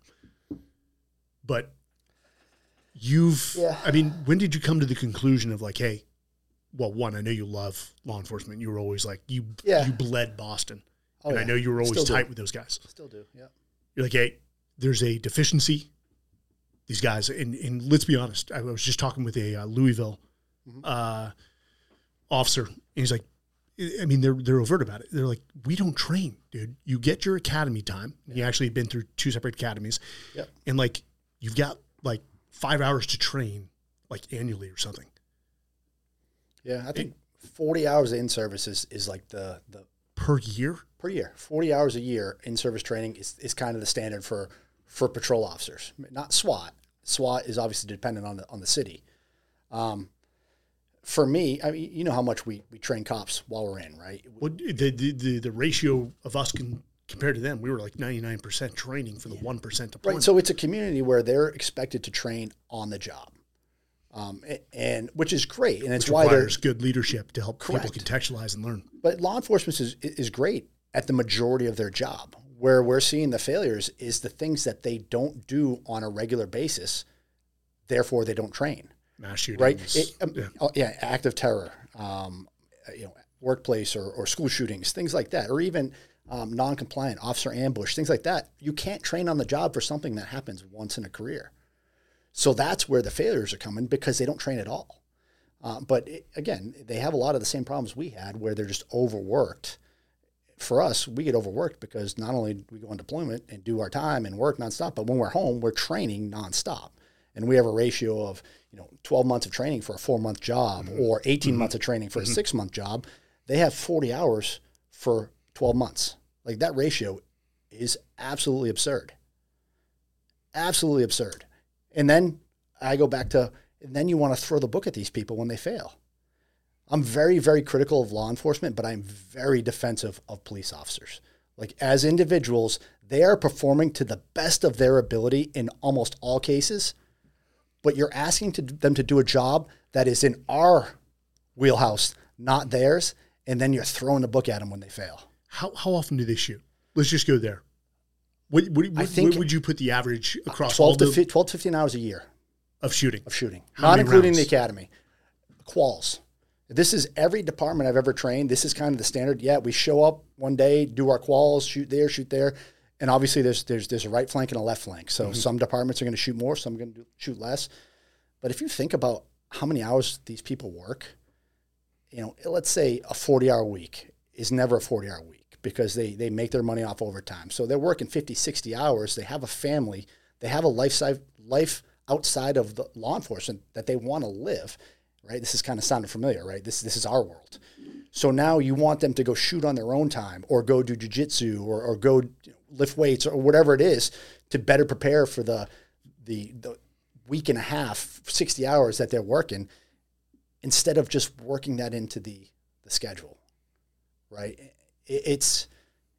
But you've, yeah. I mean, when did you come to the conclusion of like, hey, well, one, I know you love law enforcement. You were always like, you yeah. you bled Boston. Oh, and yeah. I know you were always Still tight do. with those guys. Still do, yeah. You're like, hey, there's a deficiency. These guys, and, and let's be honest, I was just talking with a uh, Louisville mm-hmm. uh, officer, and he's like, I mean, they're they're overt about it. They're like, we don't train, dude. You get your academy time. Yeah. You actually have been through two separate academies. Yep. And like, you've got like five hours to train like annually or something. Yeah, I think it, forty hours in service is, is like the, the per year? Per year. forty hours a year in service training is, is kind of the standard for, for patrol officers, not SWAT. SWAT is obviously dependent on the on the city. Um, for me, I mean, you know how much we, we train cops while we're in, right? Well, the, the, the, the ratio of us can, compared to them, we were like ninety-nine percent training for the yeah. one percent deployment. Right, so it's a community where they're expected to train on the job, um, and which is great. And it's which why requires good leadership to help correct. people contextualize and learn. But law enforcement is, is great at the majority of their job. Where we're seeing the failures is the things that they don't do on a regular basis, therefore they don't train. Mass shootings. Right? It, um, yeah. Oh, yeah, act of terror, um, you know, workplace or, or school shootings, things like that, or even um, non-compliant officer ambush, things like that. You can't train on the job for something that happens once in a career. So that's where the failures are coming, because they don't train at all. Uh, but it, again, they have a lot of the same problems we had, where they're just overworked. For us, we get overworked because not only do we go on deployment and do our time and work nonstop, but when we're home, we're training nonstop. And we have a ratio of, you know, twelve months of training for a four-month job mm-hmm. or eighteen mm-hmm. months of training for mm-hmm. a six-month job. They have forty hours for twelve months. Like, that ratio is absolutely absurd. Absolutely absurd. And then I go back to, and then you want to throw the book at these people when they fail. I'm very, very critical of law enforcement, but I'm very defensive of police officers. Like, as individuals, they are performing to the best of their ability in almost all cases, but you're asking to, them to do a job that is in our wheelhouse, not theirs, and then you're throwing the book at them when they fail. How how often do they shoot? Let's just go there. What, what, what, I think what would you put the average across twelve all to the, twelve to fifteen hours a year of shooting? Of shooting, How not many including rounds? the academy. Quals. This is every department I've ever trained. This is kind of the standard. Yeah, we show up one day, do our quals, shoot there, shoot there, and obviously there's there's there's a right flank and a left flank. So mm-hmm. some departments are going to shoot more, some are going to shoot less. But if you think about how many hours these people work, you know, let's say a forty-hour week is never a forty-hour week, because they they make their money off overtime. So they're working fifty, sixty hours. They have a family. They have a life life outside of the law enforcement that they want to live. Right? This is kind of sounding familiar, right? This this is our world. So now you want them to go shoot on their own time, or go do jiu-jitsu, or, or go you know, lift weights, or whatever it is, to better prepare for the, the the week and a half, sixty hours that they're working, instead of just working that into the, the schedule, right? It, it's...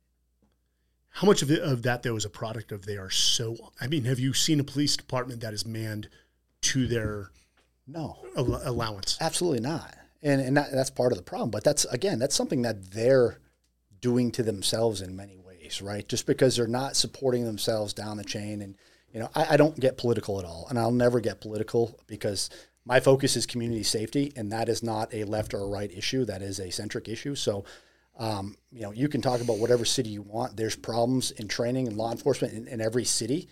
How much of, it, of that, though, is a product of they are so... I mean, have you seen a police department that is manned to their... No. allowance? Absolutely not. And and that, that's part of the problem. But that's, again, that's something that they're doing to themselves in many ways, right? Just because they're not supporting themselves down the chain. And, you know, I, I don't get political at all. And I'll never get political, because my focus is community safety, and that is not a left or a right issue. That is a centric issue. So, um, you know, you can talk about whatever city you want. There's problems in training and law enforcement in, in every city.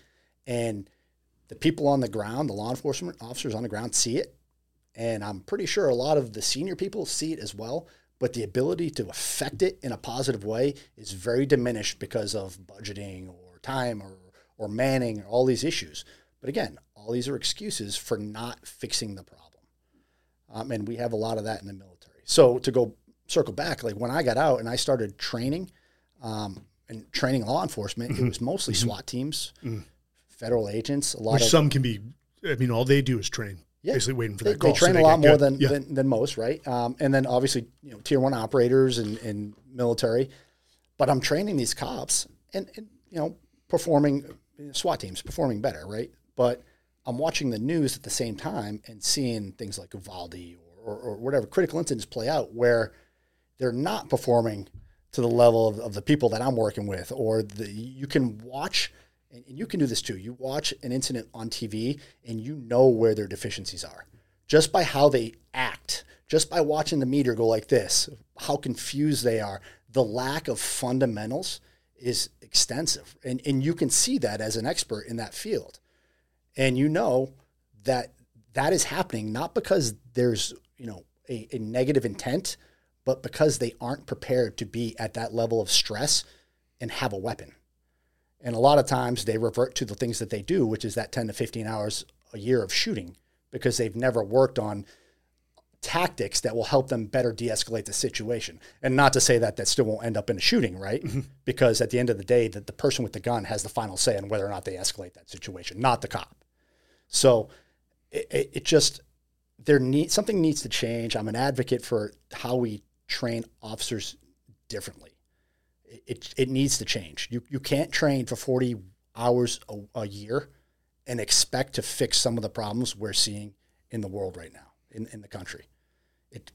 And the people on the ground, the law enforcement officers on the ground see it. And I'm pretty sure a lot of the senior people see it as well. But the ability to affect it in a positive way is very diminished because of budgeting or time or, or manning or all these issues. But again, all these are excuses for not fixing the problem. Um, and we have a lot of that in the military. So to go circle back, like when I got out and I started training um, and training law enforcement, mm-hmm. it was mostly mm-hmm. SWAT teams, mm-hmm. federal agents, a lot Which of some can be, I mean, all they do is train. Yeah. Basically waiting for they, that call. They train so a they lot more than, yeah. than than most, right? Um, and then obviously, you know, tier one operators and, and military. But I'm training these cops and, and you know, performing SWAT teams, performing better, right? But I'm watching the news at the same time and seeing things like Uvalde or, or, or whatever critical incidents play out where they're not performing to the level of, of the people that I'm working with, or the you can watch. And you can do this too. You watch an incident on T V and you know where their deficiencies are just by how they act, just by watching the meter go like this, how confused they are. The lack of fundamentals is extensive. And, and you can see that as an expert in that field. And you know that that is happening not because there's, you know, a, a negative intent, but because they aren't prepared to be at that level of stress and have a weapon. And a lot of times they revert to the things that they do, which is that ten to fifteen hours a year of shooting, because they've never worked on tactics that will help them better de-escalate the situation. And not to say that that still won't end up in a shooting, right? Mm-hmm. Because at the end of the day, that the person with the gun has the final say on whether or not they escalate that situation, not the cop. So it, it, it just, there need, something needs to change. I'm an advocate for how we train officers differently. It it needs to change. You you can't train for forty hours a, a year and expect to fix some of the problems we're seeing in the world right now, in, in the country. It,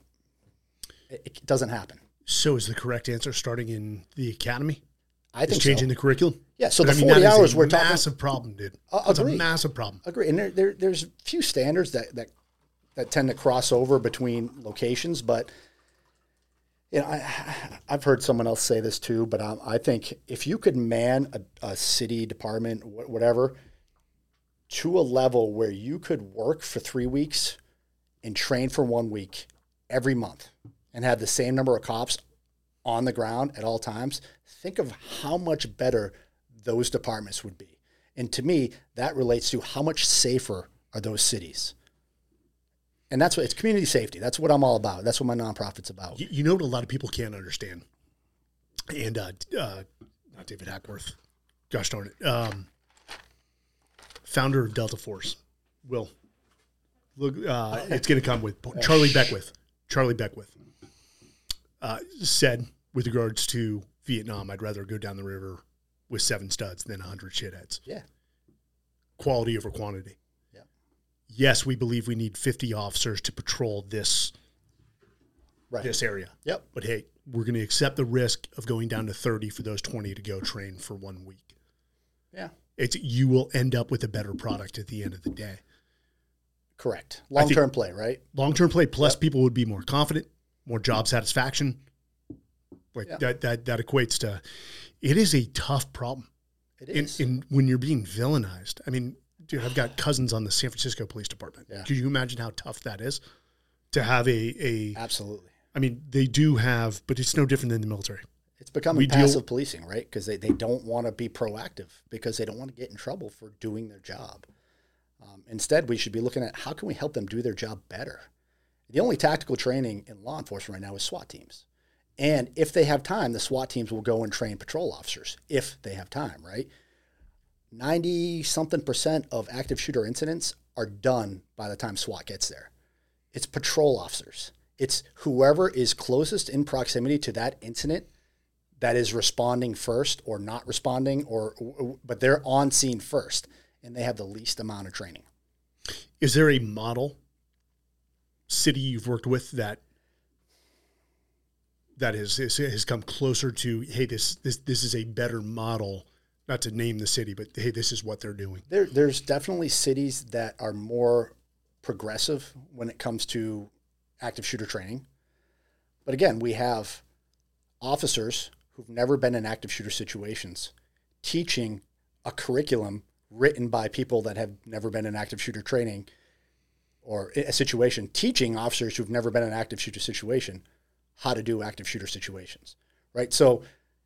it it doesn't happen. So is the correct answer starting in the academy? I think is changing so. the curriculum? Yeah, so but the I mean, forty that is hours a we're talking. massive problem, dude. Uh, That's agree. a massive problem. Agree. And there, there there's few standards that, that that tend to cross over between locations, but you know, I, I've heard someone else say this too, but I, I think if you could man a, a city department, whatever, to a level where you could work for three weeks and train for one week every month and have the same number of cops on the ground at all times, think of how much better those departments would be. And to me, that relates to how much safer are those cities. And that's what it's community safety. That's what I'm all about. That's what my nonprofit's about. You, you know what a lot of people can't understand? And uh, uh, not David Hackworth. Gosh darn it. Um, founder of Delta Force. Will. Look, uh, it's going to come with Charlie Beckwith. Charlie Beckwith uh, said with regards to Vietnam, I'd rather go down the river with seven studs than one hundred shitheads. Yeah. Quality over quantity. Yes, we believe we need fifty officers to patrol this, right. this area. Yep. But hey, we're going to accept the risk of going down to thirty for those twenty to go train for one week. Yeah. It's you will end up with a better product at the end of the day. Correct. Long-term play, right? Long-term play, plus yep. people would be more confident, more job satisfaction. Like yeah. that, that, that equates to, it is a tough problem. It is. In, in, when you're being villainized. I mean, dude, I've got cousins on the San Francisco Police Department. Yeah. Could you imagine how tough that is to have a, a absolutely. I mean, they do have, but it's no different than the military. It's becoming We passive deal- policing, right? Because they, they don't want to be proactive because they don't want to get in trouble for doing their job. Um, instead, we should be looking at how can we help them do their job better. The only tactical training in law enforcement right now is SWAT teams. And if they have time, the SWAT teams will go and train patrol officers if they have time, right? ninety-something percent of active shooter incidents are done by the time SWAT gets there. It's patrol officers. It's whoever is closest in proximity to that incident that is responding first or not responding, or but they're on scene first, and they have the least amount of training. Is there a model city you've worked with that that has, has come closer to, hey, this this this is a better model? Not to name the city, but hey, this is what they're doing. There, there's definitely cities that are more progressive when it comes to active shooter training. But again, we have officers who've never been in active shooter situations teaching a curriculum written by people that have never been in active shooter training or a situation, teaching officers who've never been in an active shooter situation how to do active shooter situations, right? So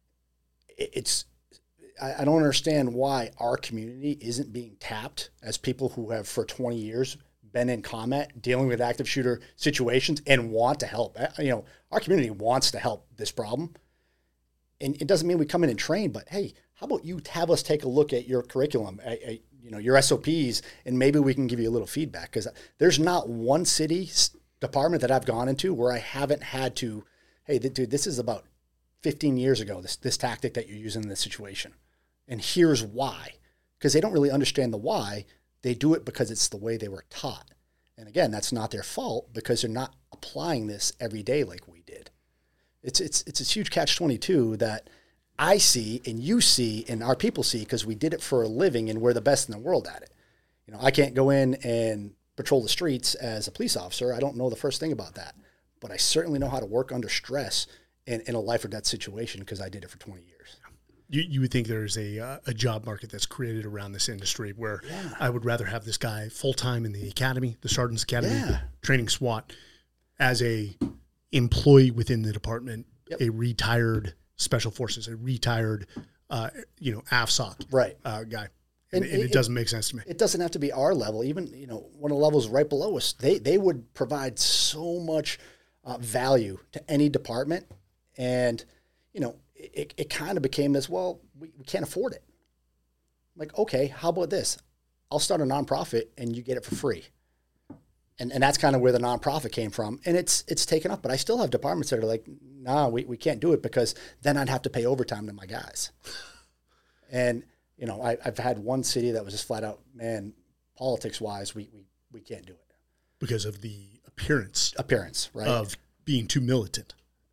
it's, I don't understand why our community isn't being tapped as people who have for twenty years been in combat dealing with active shooter situations and want to help. You know, our community wants to help this problem. And it doesn't mean we come in and train, but hey, how about you have us take a look at your curriculum, at, at, you know, your S O Ps, and maybe we can give you a little feedback. Because there's not one city department that I've gone into where I haven't had to, hey, dude, this is about fifteen years ago, this this tactic that you're using in this situation. And here's why. Because they don't really understand the why. They do it because it's the way they were taught. And again, that's not their fault because they're not applying this every day like we did. It's it's it's a huge catch twenty-two that I see and you see and our people see because we did it for a living and we're the best in the world at it. You know, I can't go in and patrol the streets as a police officer. I don't know the first thing about that. But I certainly know how to work under stress in, in a life or death situation because I did it for twenty years. You, you would think there's a uh, a job market that's created around this industry where yeah. I would rather have this guy full-time in the academy, the Sergeant's Academy, yeah. training SWAT, as a employee within the department, yep. a retired Special Forces, a retired, uh, you know, A F S O C right. uh, guy. And, and, and it, it doesn't make sense to me. It doesn't have to be our level. Even, you know, one of the levels right below us, they, they would provide so much uh, value to any department. And, you know, it, it kind of became this, well, we, we can't afford it. Like, okay, how about this? I'll start a nonprofit and you get it for free. And and that's kind of where the nonprofit came from. And it's it's taken up, but I still have departments that are like, nah, we, we can't do it because then I'd have to pay overtime to my guys. And, you know, I, I've had one city that was just flat out, man, politics-wise, we, we, we can't do it. Because of the appearance. Appearance, right. Of being too militant.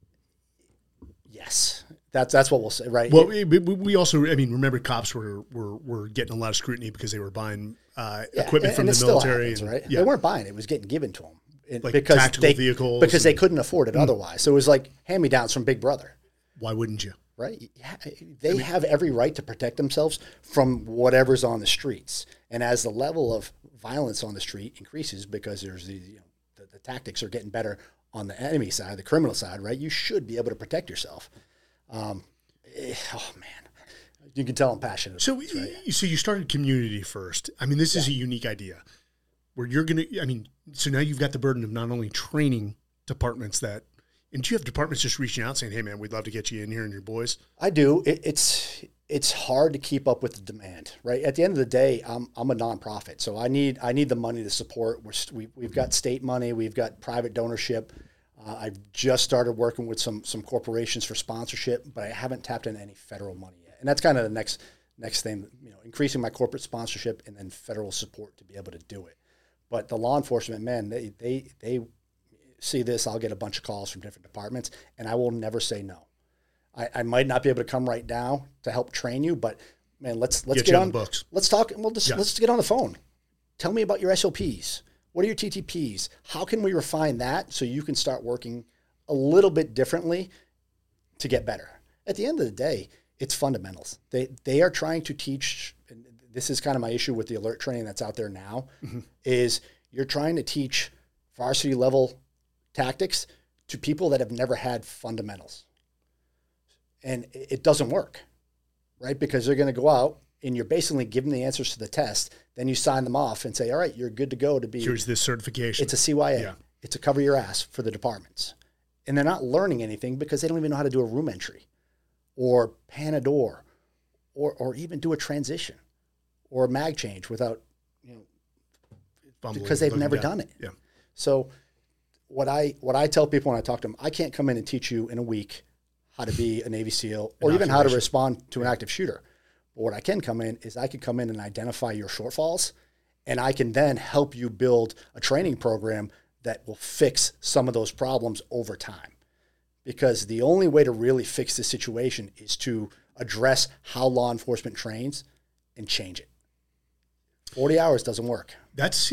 Yes. That's that's what we'll say, right? Well, we, we also, I mean, remember cops were, were, were getting a lot of scrutiny because they were buying uh, yeah, equipment and, from and the military. Happens, and, right? Yeah. They weren't buying it. It was getting given to them. It, like because tactical they, vehicles. Because and, they couldn't afford it mm. otherwise. So it was like hand-me-downs from Big Brother. Why wouldn't you? Right? They I mean, have every right to protect themselves from whatever's on the streets. And as the level of violence on the street increases because there's the, you know, the, the tactics are getting better on the enemy side, the criminal side, right? You should be able to protect yourself. Um, oh man, you can tell I'm passionate. So, about this, right? so you started community first. I mean, this yeah. is a unique idea where you're going to, I mean, so now you've got the burden of not only training departments that, and do you have departments just reaching out saying, hey man, we'd love to get you in here and your boys? I do. It, it's, it's hard to keep up with the demand, right? At the end of the day, I'm, I'm a nonprofit. So I need, I need the money to support. We're, we, we've got state money. We've got private donorship. Uh, I've just started working with some some corporations for sponsorship, but I haven't tapped into any federal money yet. And that's kind of the next next thing, you know, increasing my corporate sponsorship and then federal support to be able to do it. But the law enforcement, man, they they they see this. I'll get a bunch of calls from different departments, and I will never say no. I, I might not be able to come right now to help train you, but man, let's let's get, get on. on the books. Let's talk. We'll just yeah. let's get on the phone. Tell me about your S O Ps. What are your T T Ps? How can we refine that so you can start working a little bit differently to get better? At the end of the day, it's fundamentals. They they are trying to teach, and this is kind of my issue with the alert training that's out there now, mm-hmm. is you're trying to teach varsity level tactics to people that have never had fundamentals. And it doesn't work, right? Because they're going to go out, and you're basically giving the answers to the test. Then you sign them off and say, all right, you're good to go to be. Here's this certification. It's a C Y A. Yeah. It's a cover your ass for the departments. And they're not learning anything because they don't even know how to do a room entry or pan a door or, or even do a transition or a mag change without, you know, Bumbling, because they've never down. done it. Yeah. So what I, what I tell people when I talk to them, I can't come in and teach you in a week how to be a Navy SEAL or even how to respond to an active shooter. But what I can come in is I can come in and identify your shortfalls, and I can then help you build a training program that will fix some of those problems over time. Because the only way to really fix the situation is to address how law enforcement trains and change it. forty hours doesn't work. That's,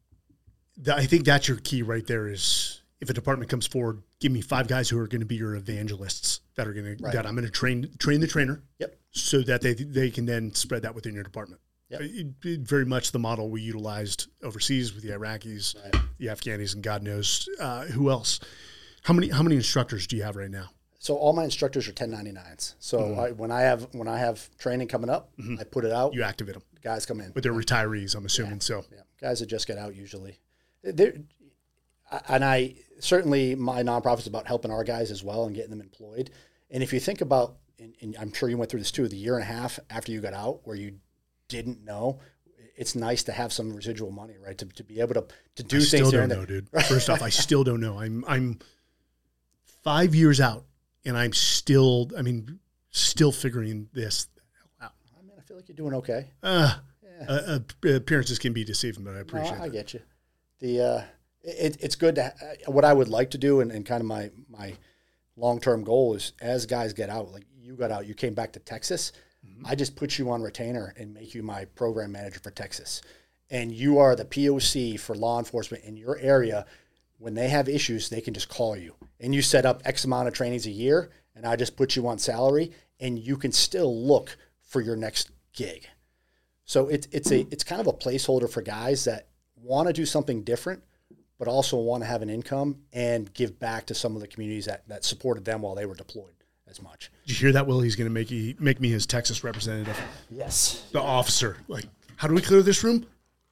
I think that's your key right there is if a department comes forward, give me five guys who are going to be your evangelists that are going to, right. that I'm going to train, train the trainer. Yep. So that they they can then spread that within your department. Yep. It, it, very much the model we utilized overseas with the Iraqis, Right. the Afghanis, and God knows uh, who else. How many how many instructors do you have right now? So all my instructors are ten ninety-nines. So Mm-hmm. I, when I have when I have training coming up, I put it out. You activate them, Guys come in. but they're retirees, I'm assuming. Yeah. So Yeah, guys that just get out usually. They're, and I certainly my nonprofit is about helping our guys as well and getting them employed. And if you think about, and, and I'm sure you went through this too, the year and a half after you got out where you didn't know, it's nice to have some residual money, right? To, to be able to to do I things. still here don't and know, there. dude. First off, I still don't know. I'm I'm five years out, and I'm still, I mean, still figuring this out. I mean, I feel like you're doing okay. Uh, Yeah. uh, uh, appearances can be deceiving, but I appreciate No, I it. get you. The uh, it, it's good to uh, what I would like to do, and, and kind of my my long term goal is as guys get out, like you got out, you came back to Texas. Mm-hmm. I just put you on retainer and make you my program manager for Texas, and you are the P O C for law enforcement in your area. When they have issues, they can just call you, and you set up X amount of trainings a year, and I just put you on salary, and you can still look for your next gig. So it's it's a it's kind of a placeholder for guys that want to do something different, but also want to have an income and give back to some of the communities that, that supported them while they were deployed as much. Did you hear that, Will? He's going to make he, make me his Texas representative, Yes. the officer. Like, how do we clear this room?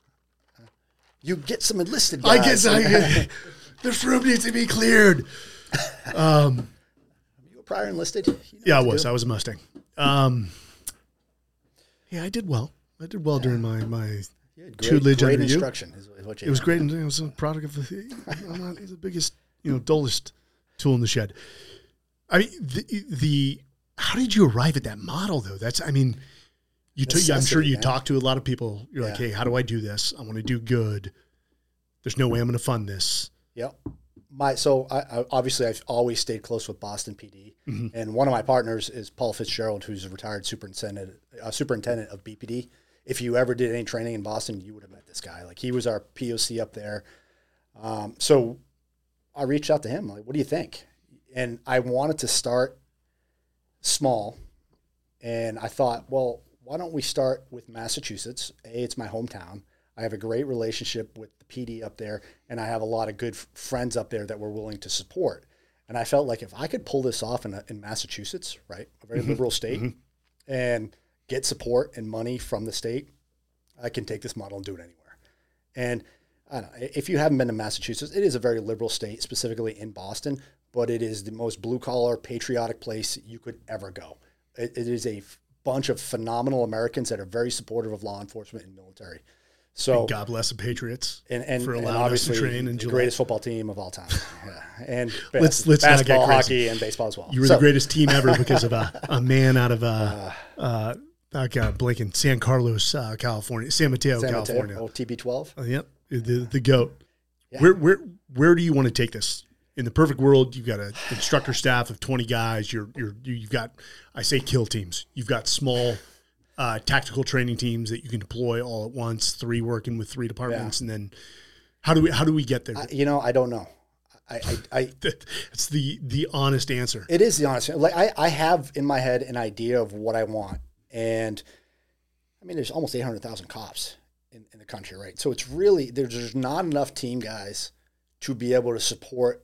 You get some enlisted I guys. guess I get, this room needs to be cleared. Um, You were prior enlisted? You know yeah, I what to was. do. I was a Mustang. Um, yeah, I did well. I did well during my my. You had tutelage great, great under you. instruction is, is what you It was had. great, and it was a product of the. I'm not the biggest, you know, dullest tool in the shed. I mean, the the. How did you arrive at that model, though? That's, I mean, you. T- I'm sure Necessity, you man. talk to a lot of people. You're like, Yeah. hey, how do I do this? I want to do good. There's no way I'm going to fund this. Yep. My so I, I obviously I've always stayed close with Boston P D, Mhm. and one of my partners is Paul Fitzgerald, who's a retired superintendent uh, superintendent of B P D. If you ever did any training in Boston, you would have met this guy. Like he was our P O C up there. Um, so I reached out to him. Like, what do you think? And I wanted to start small, and I thought, well, why don't we start with Massachusetts? A, it's my hometown. I have a great relationship with the P D up there, and I have a lot of good f- friends up there that were willing to support. And I felt like if I could pull this off in, a, in Massachusetts, right, a very liberal state, and get support and money from the state, I can take this model and do it anywhere. And I don't know, if you haven't been to Massachusetts, it is a very liberal state, specifically in Boston, but it is the most blue-collar, patriotic place you could ever go. It, it is a f- bunch of phenomenal Americans that are very supportive of law enforcement and military. So And God bless the Patriots and and, for and allowing us to obviously train in the July. greatest football team of all time, yeah. and ba- Let's- let's not get basketball, crazy. hockey, and baseball as well. You were So, the greatest team ever because of a, a man out of uh, uh, I got blanking, San Carlos, uh, California, San Mateo, San Mateo, California. oh, T B twelve. Uh, yep, the the goat. Yeah. Where where where do you want to take this? In the perfect world, you've got an instructor staff of twenty guys. You're you're you've got, I say, kill teams. You've got small uh, tactical training teams that you can deploy all at once. Three working with three departments, and then how do we how do we get there? I, you know, I don't know. I, I, I That's the the honest answer. it is the honest. Like I, I have in my head an idea of what I want, and I mean, there's almost eight hundred thousand cops in, in the country, right? So it's really there's, there's not enough team guys to be able to support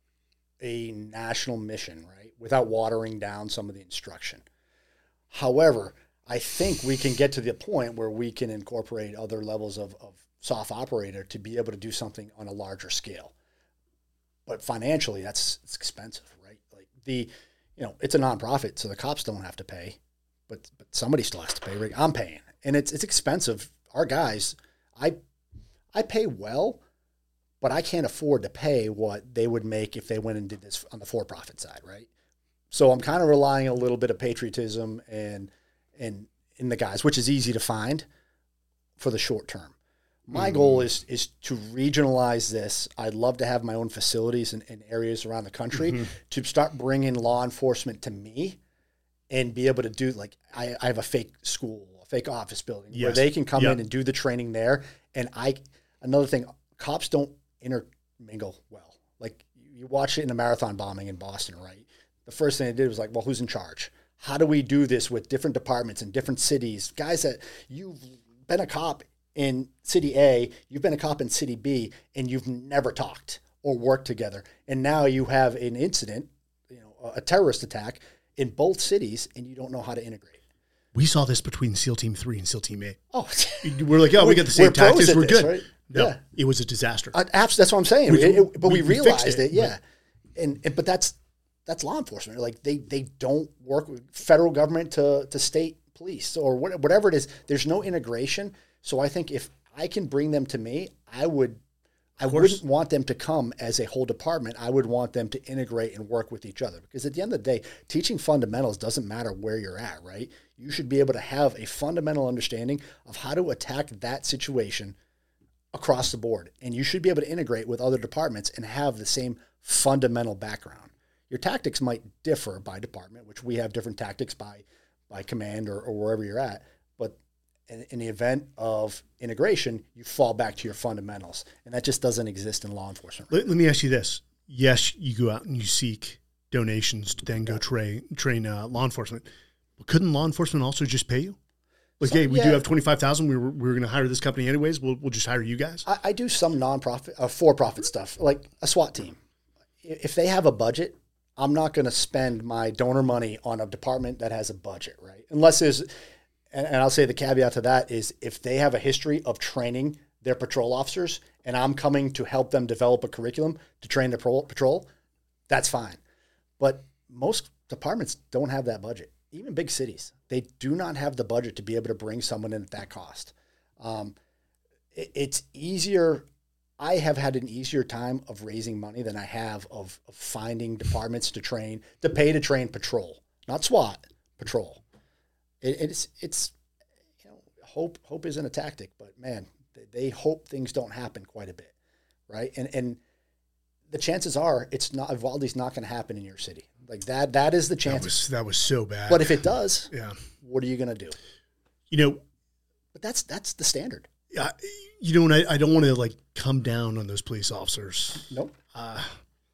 a national mission, right? Without watering down some of the instruction. However, I think we can get to the point where we can incorporate other levels of, of soft operator to be able to do something on a larger scale. But financially, that's it's expensive, right? Like the, you know, it's a nonprofit, so the cops don't have to pay, but but somebody still has to pay. Right? I'm paying, and it's it's expensive. Our guys, I I pay well, but I can't afford to pay what they would make if they went and did this on the for-profit side, right? So I'm kind of relying a little bit of patriotism and and in the guys, which is easy to find for the short term. My mm. goal is is to regionalize this. I'd love to have my own facilities in, in areas around the country mm-hmm. to start bringing law enforcement to me and be able to do, like, I, I have a fake school, a fake office building yes. where they can come yep. in and do the training there. And I, another thing, cops don't intermingle well. Like, you watch it in a marathon bombing in Boston, right? The first thing they did was like, well, who's in charge? How do we do this with different departments in different cities? Guys that you've been a cop in city A, you've been a cop in city B, and you've never talked or worked together. And now you have an incident, you know, a terrorist attack in both cities, and you don't know how to integrate. We saw this between SEAL Team three and SEAL Team eight. Oh, we're like, oh, we got the same we're pros tactics. at We're this, good. right? No, Yeah. it was a disaster. Uh, abs- that's what I'm saying. We- It- it- but we- we, we fixed realized it, it, yeah. And, and but that's that's law enforcement. Like they they don't work with federal government to to state police or what, whatever it is. There's no integration. So I think if I can bring them to me, I would. I wouldn't want them to come as a whole department. I would want them to integrate and work with each other, because at the end of the day, teaching fundamentals doesn't matter where you're at, right? You should be able to have a fundamental understanding of how to attack that situation across the board. And you should be able to integrate with other departments and have the same fundamental background. Your tactics might differ by department, which we have different tactics by, by command or, or wherever you're at. But in, in the event of integration, you fall back to your fundamentals. And that just doesn't exist in law enforcement. Let, let me ask you this. Yes, you go out and you seek donations to then go train, train uh, law enforcement. But couldn't law enforcement also just pay you? Like, So, hey, we yeah. do have twenty-five thousand. We were we were going to hire this company anyways. We'll we'll just hire you guys. I, I do some nonprofit, uh, for-profit stuff, like a SWAT team. If they have a budget, I'm not going to spend my donor money on a department that has a budget, right? Unless there's, and, and I'll say the caveat to that is if they have a history of training their patrol officers and I'm coming to help them develop a curriculum to train the patrol, patrol, that's fine. But most departments don't have that budget. Even big cities, they do not have the budget to be able to bring someone in at that cost. Um, it, it's easier. I have had an easier time of raising money than I have of, of finding departments to train, to pay to train patrol, not SWAT, patrol. It, it's, it's, you know, hope, hope isn't a tactic, but man, they, they hope things don't happen quite a bit. Right. And, and the chances are it's not, Uvalde's not going to happen in your city. Like that, that is the That chance. was that was so bad. But if it does, yeah, what are you going to do? you know, But that's, that's the standard. I, you know, and I, I don't want to like come down on those police officers. Nope. Uh,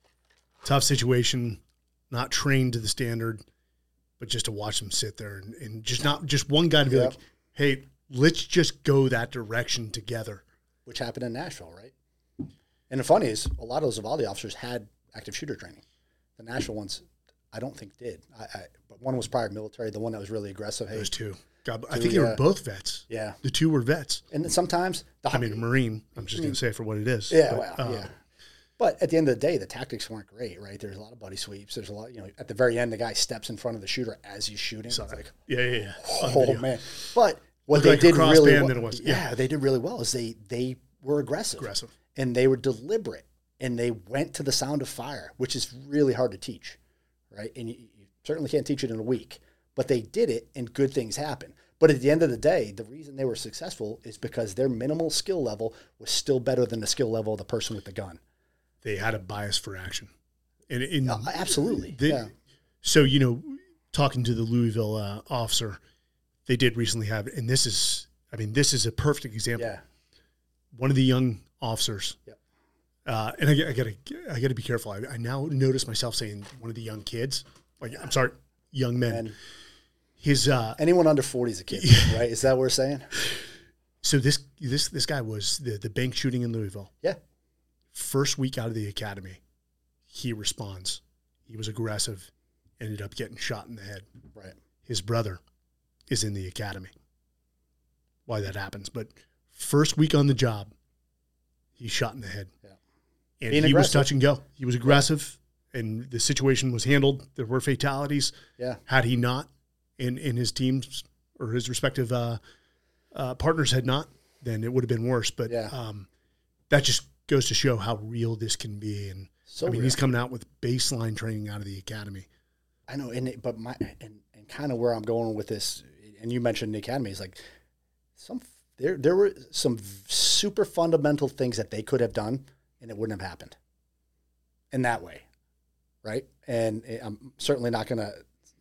tough situation, not trained to the standard, but just to watch them sit there and, and just not just one guy to be Yep. like, hey, let's just go that direction together. Which happened in Nashville, right? And the funny is, a lot of those Uvalde officers had active shooter training. The Nashville ones, I don't think did. I, I, but one was prior military. The one that was really aggressive. Hey, Those two. God, I Two, think they were yeah. both vets. yeah. The two were vets. And then sometimes the I mean, a Marine, I'm just going to say it for what it is. yeah, But, well, uh, yeah. But at the end of the day, the tactics weren't great, right? There's a lot of buddy sweeps. There's a lot, you know, at the very end, the guy steps in front of the shooter as he's shooting. Saw It's that. like, Yeah, yeah, yeah. On oh video. man. But what Looked they like a did cross really band well, than it was. yeah, Yeah. they did really well is they they were aggressive. Aggressive. And they were deliberate, and they went to the sound of fire, which is really hard to teach, right? And you, you certainly can't teach it in a week, but they did it, and good things happen. But at the end of the day, the reason they were successful is because their minimal skill level was still better than the skill level of the person with the gun. They had a bias for action. And in, Uh, absolutely, they, yeah. So, you know, talking to the Louisville uh, officer, they did recently have, and this is, I mean, this is a perfect example. Yeah. One of the young officers, Yep. uh, and I, I gotta, I gotta be careful. I, I now notice myself saying one of the young kids, like I'm sorry, young men. And His, uh, anyone under forty is a kid, right? Is that what we're saying? so this, this, this guy was the the bank shooting in Louisville. Yeah. First week out of the academy, he responds. He was aggressive, ended up getting shot in the head. Right. His brother is in the academy. Why that happens, but first week on the job, he's shot in the head. Yeah. And Being he was aggressive. touch and go. He was aggressive, and the situation was handled. There were fatalities. Yeah. Had he not, and, and his teams or his respective uh, uh, partners had not, then it would have been worse. But Yeah. um, that just goes to show how real this can be. And So I mean, real. he's coming out with baseline training out of the academy. I know, and it, but my and, and kind of where I'm going with this, and you mentioned the academy is like some there there were some super fundamental things that they could have done, and it wouldn't have happened in that way, right? And I'm certainly not going to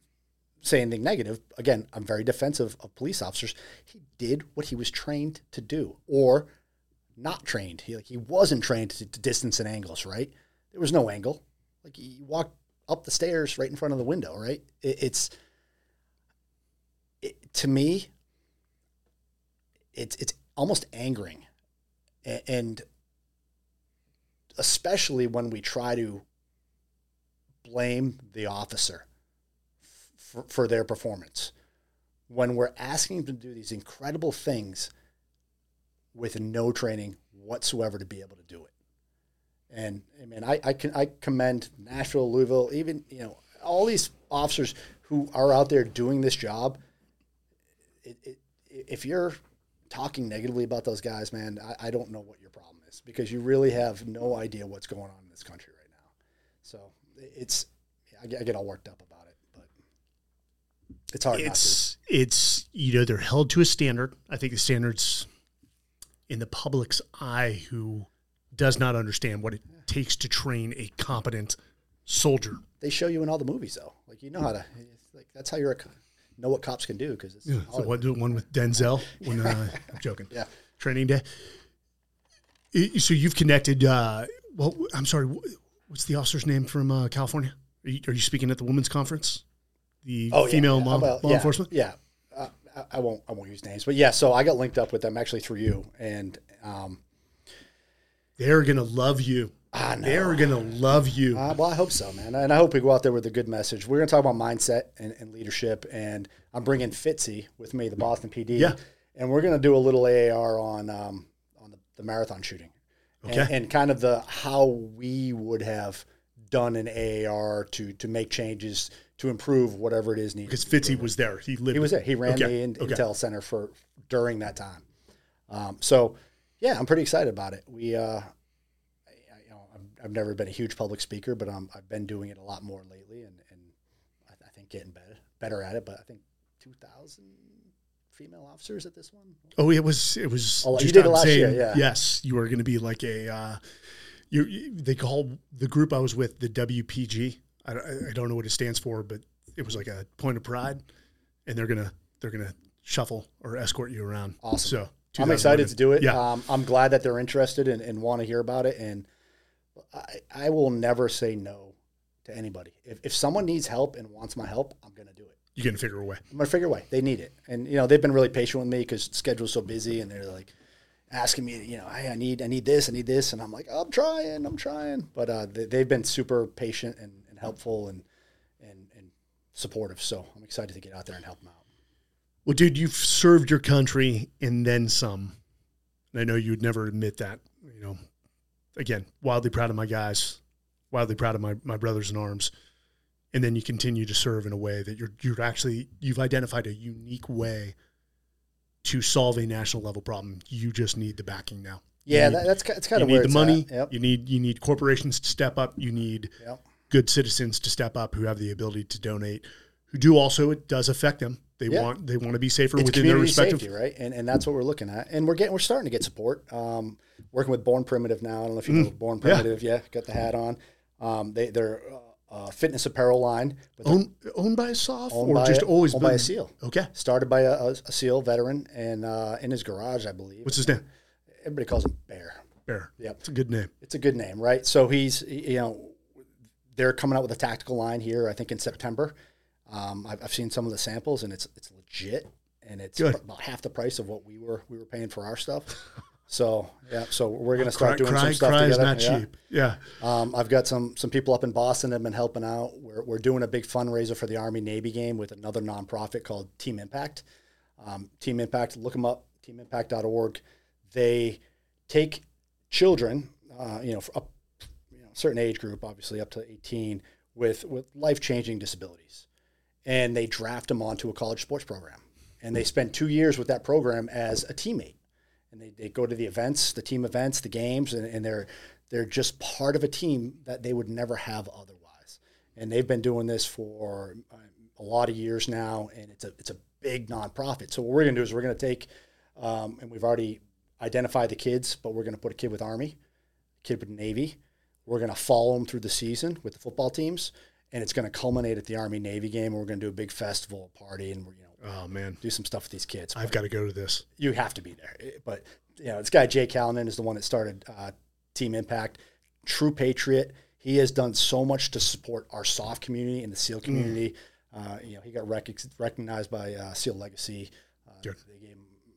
say anything negative. Again, I'm very defensive of police officers. He did what he was trained to do, or not trained. He like he wasn't trained to, to distance and angles, right? There was no angle. Like he walked up the stairs right in front of the window, right? It, it's, it, to me, it's it's almost angering, and especially when we try to blame the officer for, for their performance, when we're asking them to do these incredible things with no training whatsoever to be able to do it. And I mean, I I, can, I commend Nashville, Louisville, even, you know, all these officers who are out there doing this job. It, it, if you're talking negatively about those guys, man, I, I don't know what your problem is, because you really have no idea what's going on in this country right now. So it's, I get, I get all worked up about it, but it's hard It's, not to. it's, you know, they're held to a standard. I think the standard's in the public's eye who does not understand what it takes to train a competent soldier. They show you in all the movies, though. Like, you know how to, it's like, that's how you're a, know what cops can do, because it's Yeah, so what, the one with Denzel when uh, I'm joking. Yeah. Training day. I- So you've connected. Uh, well, I'm sorry. What's the officer's name from uh, California? Are you, are you speaking at the women's conference? The Oh, yeah, female yeah. law, About- law yeah, enforcement. Yeah, uh, I, I won't. I won't use names, but yeah. So I got linked up with them actually through you, and um, They're gonna love you. I know. They're gonna love you. Uh, well, I hope so, man. And I hope we go out there with a good message. We're going to talk about mindset and, and leadership. And I'm bringing Fitzy with me, the Boston P D. Yeah. And we're going to do a little A A R on um, on the, the marathon shooting. Okay. And, and kind of the how we would have done an A A R to to make changes to improve whatever it is needed. Because to be Fitzy improved. was there. He lived. He was there. He ran Okay. the in, Okay. Intel Center for during that time. Um, so, yeah, I'm pretty excited about it. We, uh, I, you know, I've, I've never been a huge public speaker, but um, I've been doing it a lot more lately, and, and I, I think getting better better at it. But I think two thousand female officers at this one. Oh, it was. It was. Oh, you just did it I'm last saying, year, yeah. Yes, you were going to be like a. Uh, you, you. They call the group I was with the W P G. I, I don't know what it stands for, but it was like a point of pride, and they're gonna they're gonna shuffle or escort you around. Awesome. So I'm 2,000 excited women. to do it. Yeah. Um, I'm glad that they're interested and, and want to hear about it. And I, I will never say no to anybody. If, if someone needs help and wants my help, I'm going to do it. You're gonna figure a way. I'm going to figure a way. They need it. And, you know, they've been really patient with me because the schedule's so busy, and they're like asking me, you know, hey, I need, I need this, I need this. And I'm like, I'm trying, I'm trying. But uh, they, they've been super patient and, and helpful and, and, and supportive. So I'm excited to get out there and help them out. Well, dude, you've served your country and then some. And I know you'd never admit that. You know, again, wildly proud of my guys, wildly proud of my, my brothers in arms. And then you continue to serve in a way that you're you're actually you've identified a unique way to solve a national level problem. You just need the backing now. You Yeah, need, that, that's that's kind you of need where the it's money. at. Yep. You need you need corporations to step up. You need Yep. good citizens to step up who have the ability to donate. Who do also it does affect them. They Yeah. want they want to be safer It's within their community respective. safety, right? And and that's what we're looking at. And we're getting we're starting to get support. Um, working with Born Primitive now. I don't know if you know Born yeah. Primitive. Yeah, got the hat on. Um, they they're uh, uh, fitness apparel line. But they're Owned, owned by a S O F owned or by just a- always owned been by a SEAL. Okay. Started by a, a, a SEAL veteran, and uh, in his garage, I believe. What's his name? Everybody calls him Bear. Bear. Yep. It's a good name. It's a good name, right? So he's, you know, they're coming out with a tactical line here, I think in September. Um, I've, I've seen some of the samples, and it's it's legit, and it's Good. about half the price of what we were we were paying for our stuff. So yeah, so we're gonna Cry, start doing cry, some stuff cry is together. not yeah. cheap. Yeah. Um, I've got some some people up in Boston that have been helping out. We're we're doing a big fundraiser for the Army Navy game with another nonprofit called Team Impact. Um, Team Impact, look them up, team impact dot org. They take children, uh, you know, for up, you know, certain age group, obviously up to eighteen, with with life changing disabilities, and they draft them onto a college sports program, and they spend two years with that program as a teammate. And they, they go to the events, the team events, the games, and, and they're they're just part of a team that they would never have otherwise. And they've been doing this for a lot of years now, and it's a it's a big nonprofit. So what we're going to do is we're going to take, um, and we've already identified the kids, but we're going to put a kid with Army, a kid with Navy. We're going to follow them through the season with the football teams, and it's going to culminate at the Army Navy game. And we're going to do a big festival party, and we're you know Oh man. do some stuff with these kids. I've got to go to this. You have to be there. But, you know, this guy, Jay Callanan, is the one that started uh, Team Impact. True patriot. He has done so much to support our SOF community and the SEAL community. Mm. Uh, you know, he got rec- recognized by uh, SEAL Legacy. Uh, Good. they gave him um,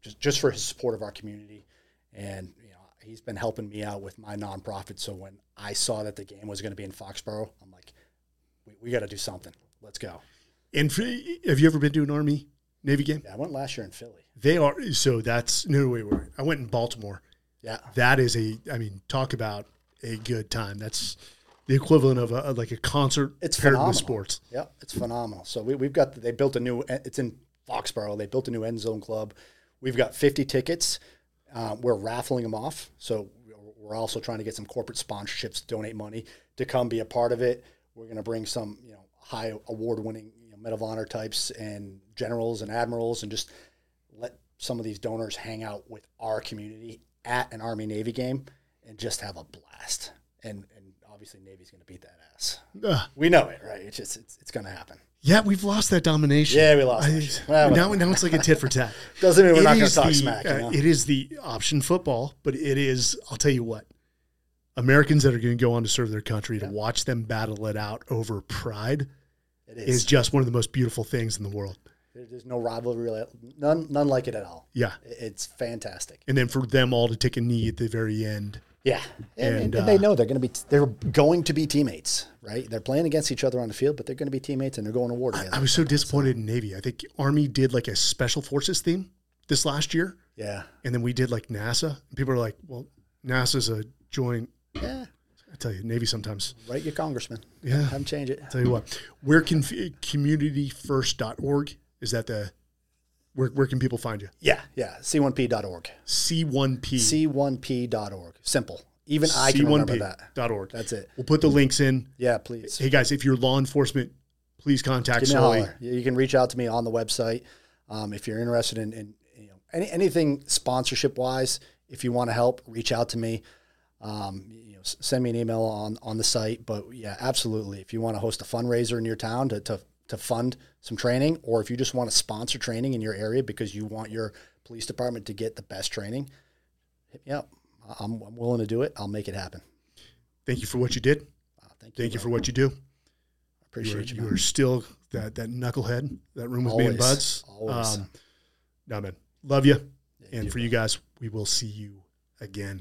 just, just for his support of our community. And, you know, he's been helping me out with my nonprofit. So when I saw that the game was going to be in Foxborough, I'm like, we, we got to do something. Let's go. And for, have you ever been to an Army Navy game? Yeah, I went last year in Philly. They are, so that's, no, wait, wait, wait. I went in Baltimore. Yeah. That is a, I mean, talk about a good time. That's the equivalent of a, like a concert It's paired phenomenal. with sports. Yeah, it's phenomenal. So we, we've got, they built a new, it's in Foxborough. They built a new end zone club. We've got fifty tickets. Uh, we're raffling them off. So we're also trying to get some corporate sponsorships to donate money to come be a part of it. We're going to bring some, you know, high award winning, you know, Medal of Honor types and generals and admirals, and just let some of these donors hang out with our community at an Army Navy game and just have a blast. And, and obviously Navy's going to beat that ass. Uh, We know it, right? It's just, it's, it's going to happen. yeah, we've lost that domination. Yeah, we lost I, that. Well, now, now it's like a tit for tat. Doesn't mean we're It not going to is talk the, smack. You uh, know? It is the option football, but it is, I'll tell you what, Americans that are going to go on to serve their country, Yeah. to watch them battle it out over pride It is is. just one of the most beautiful things in the world. There's no rivalry, none, none like it at all. Yeah. It's fantastic. And then for them all to take a knee at the very end. Yeah, and, And, and, uh, they know they're going to be they're going to be teammates, right? They're playing against each other on the field, but they're going to be teammates, and they're going to war together. I was so disappointed in Navy. I think Army did like a special forces theme this last year, Yeah, and then we did like NASA. And people are like, well, NASA's a joint. yeah. I tell you, Navy sometimes. Write your congressman. Yeah. Have them change it. Tell you what, where can community first dot org, is that the, where, where can people find you? Yeah, yeah. C one P dot org. C one P. C one P dot org. Simple. Even I can remember that. dot org. That's it. We'll put the links in. Yeah, please. Hey guys, if you're law enforcement, please contact Give me a Sully. holler. You can reach out to me on the website um, if you're interested in, in you know any anything sponsorship wise. If you want to help, reach out to me. Um, you know, s- send me an email on on the site. But yeah, absolutely. If you want to host a fundraiser in your town to to to fund some training, or if you just want to sponsor training in your area because you want your police department to get the best training, hit me up. I'm, I'm willing to do it. I'll make it happen. Thank you for what you did. Uh, thank you. Thank you bro. for what you do. I appreciate you. You man. are still that that knucklehead. That room with me and Always. Buds. Always. Um, no, man. Love you. Yeah, And you for you guys, we will see you again.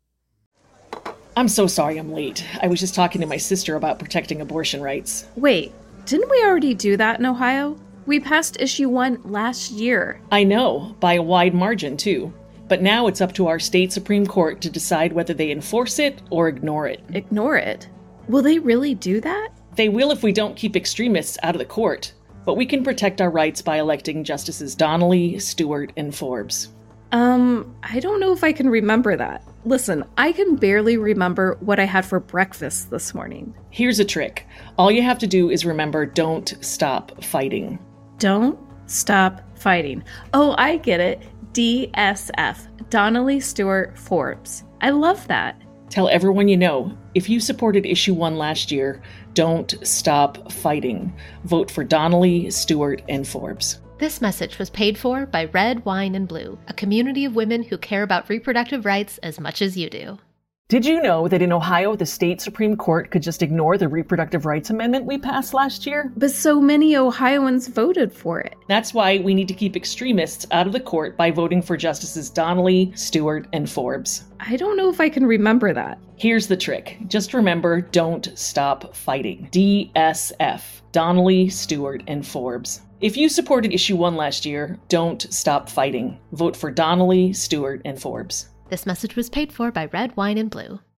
I'm so sorry I'm late. I was just talking to my sister about protecting abortion rights. Wait, didn't we already do that in Ohio? We passed issue one last year. I know, by a wide margin, too. But now it's up to our state Supreme Court to decide whether they enforce it or ignore it. Ignore it. Will they really do that? They will if we don't keep extremists out of the court. But we can protect our rights by electing Justices Donnelly, Stewart, and Forbes. Um, I don't know if I can remember that. Listen, I can barely remember what I had for breakfast this morning. Here's a trick. All you have to do is remember, don't stop fighting. Don't stop fighting. Oh, I get it. D S F. Donnelly Stewart Forbes. I love that. Tell everyone you know, if you supported issue one last year, don't stop fighting. Vote for Donnelly, Stewart, and Forbes. This message was paid for by Red, Wine, and Blue, a community of women who care about reproductive rights as much as you do. Did you know that in Ohio, the state Supreme Court could just ignore the reproductive rights amendment we passed last year? But so many Ohioans voted for it. That's why we need to keep extremists out of the court by voting for Justices Donnelly, Stewart, and Forbes. I don't know if I can remember that. Here's the trick. Just remember, don't stop fighting. D S F. Donnelly, Stewart, and Forbes. If you supported issue one last year, don't stop fighting. Vote for Donnelly, Stewart, and Forbes. This message was paid for by Red, Wine, and Blue.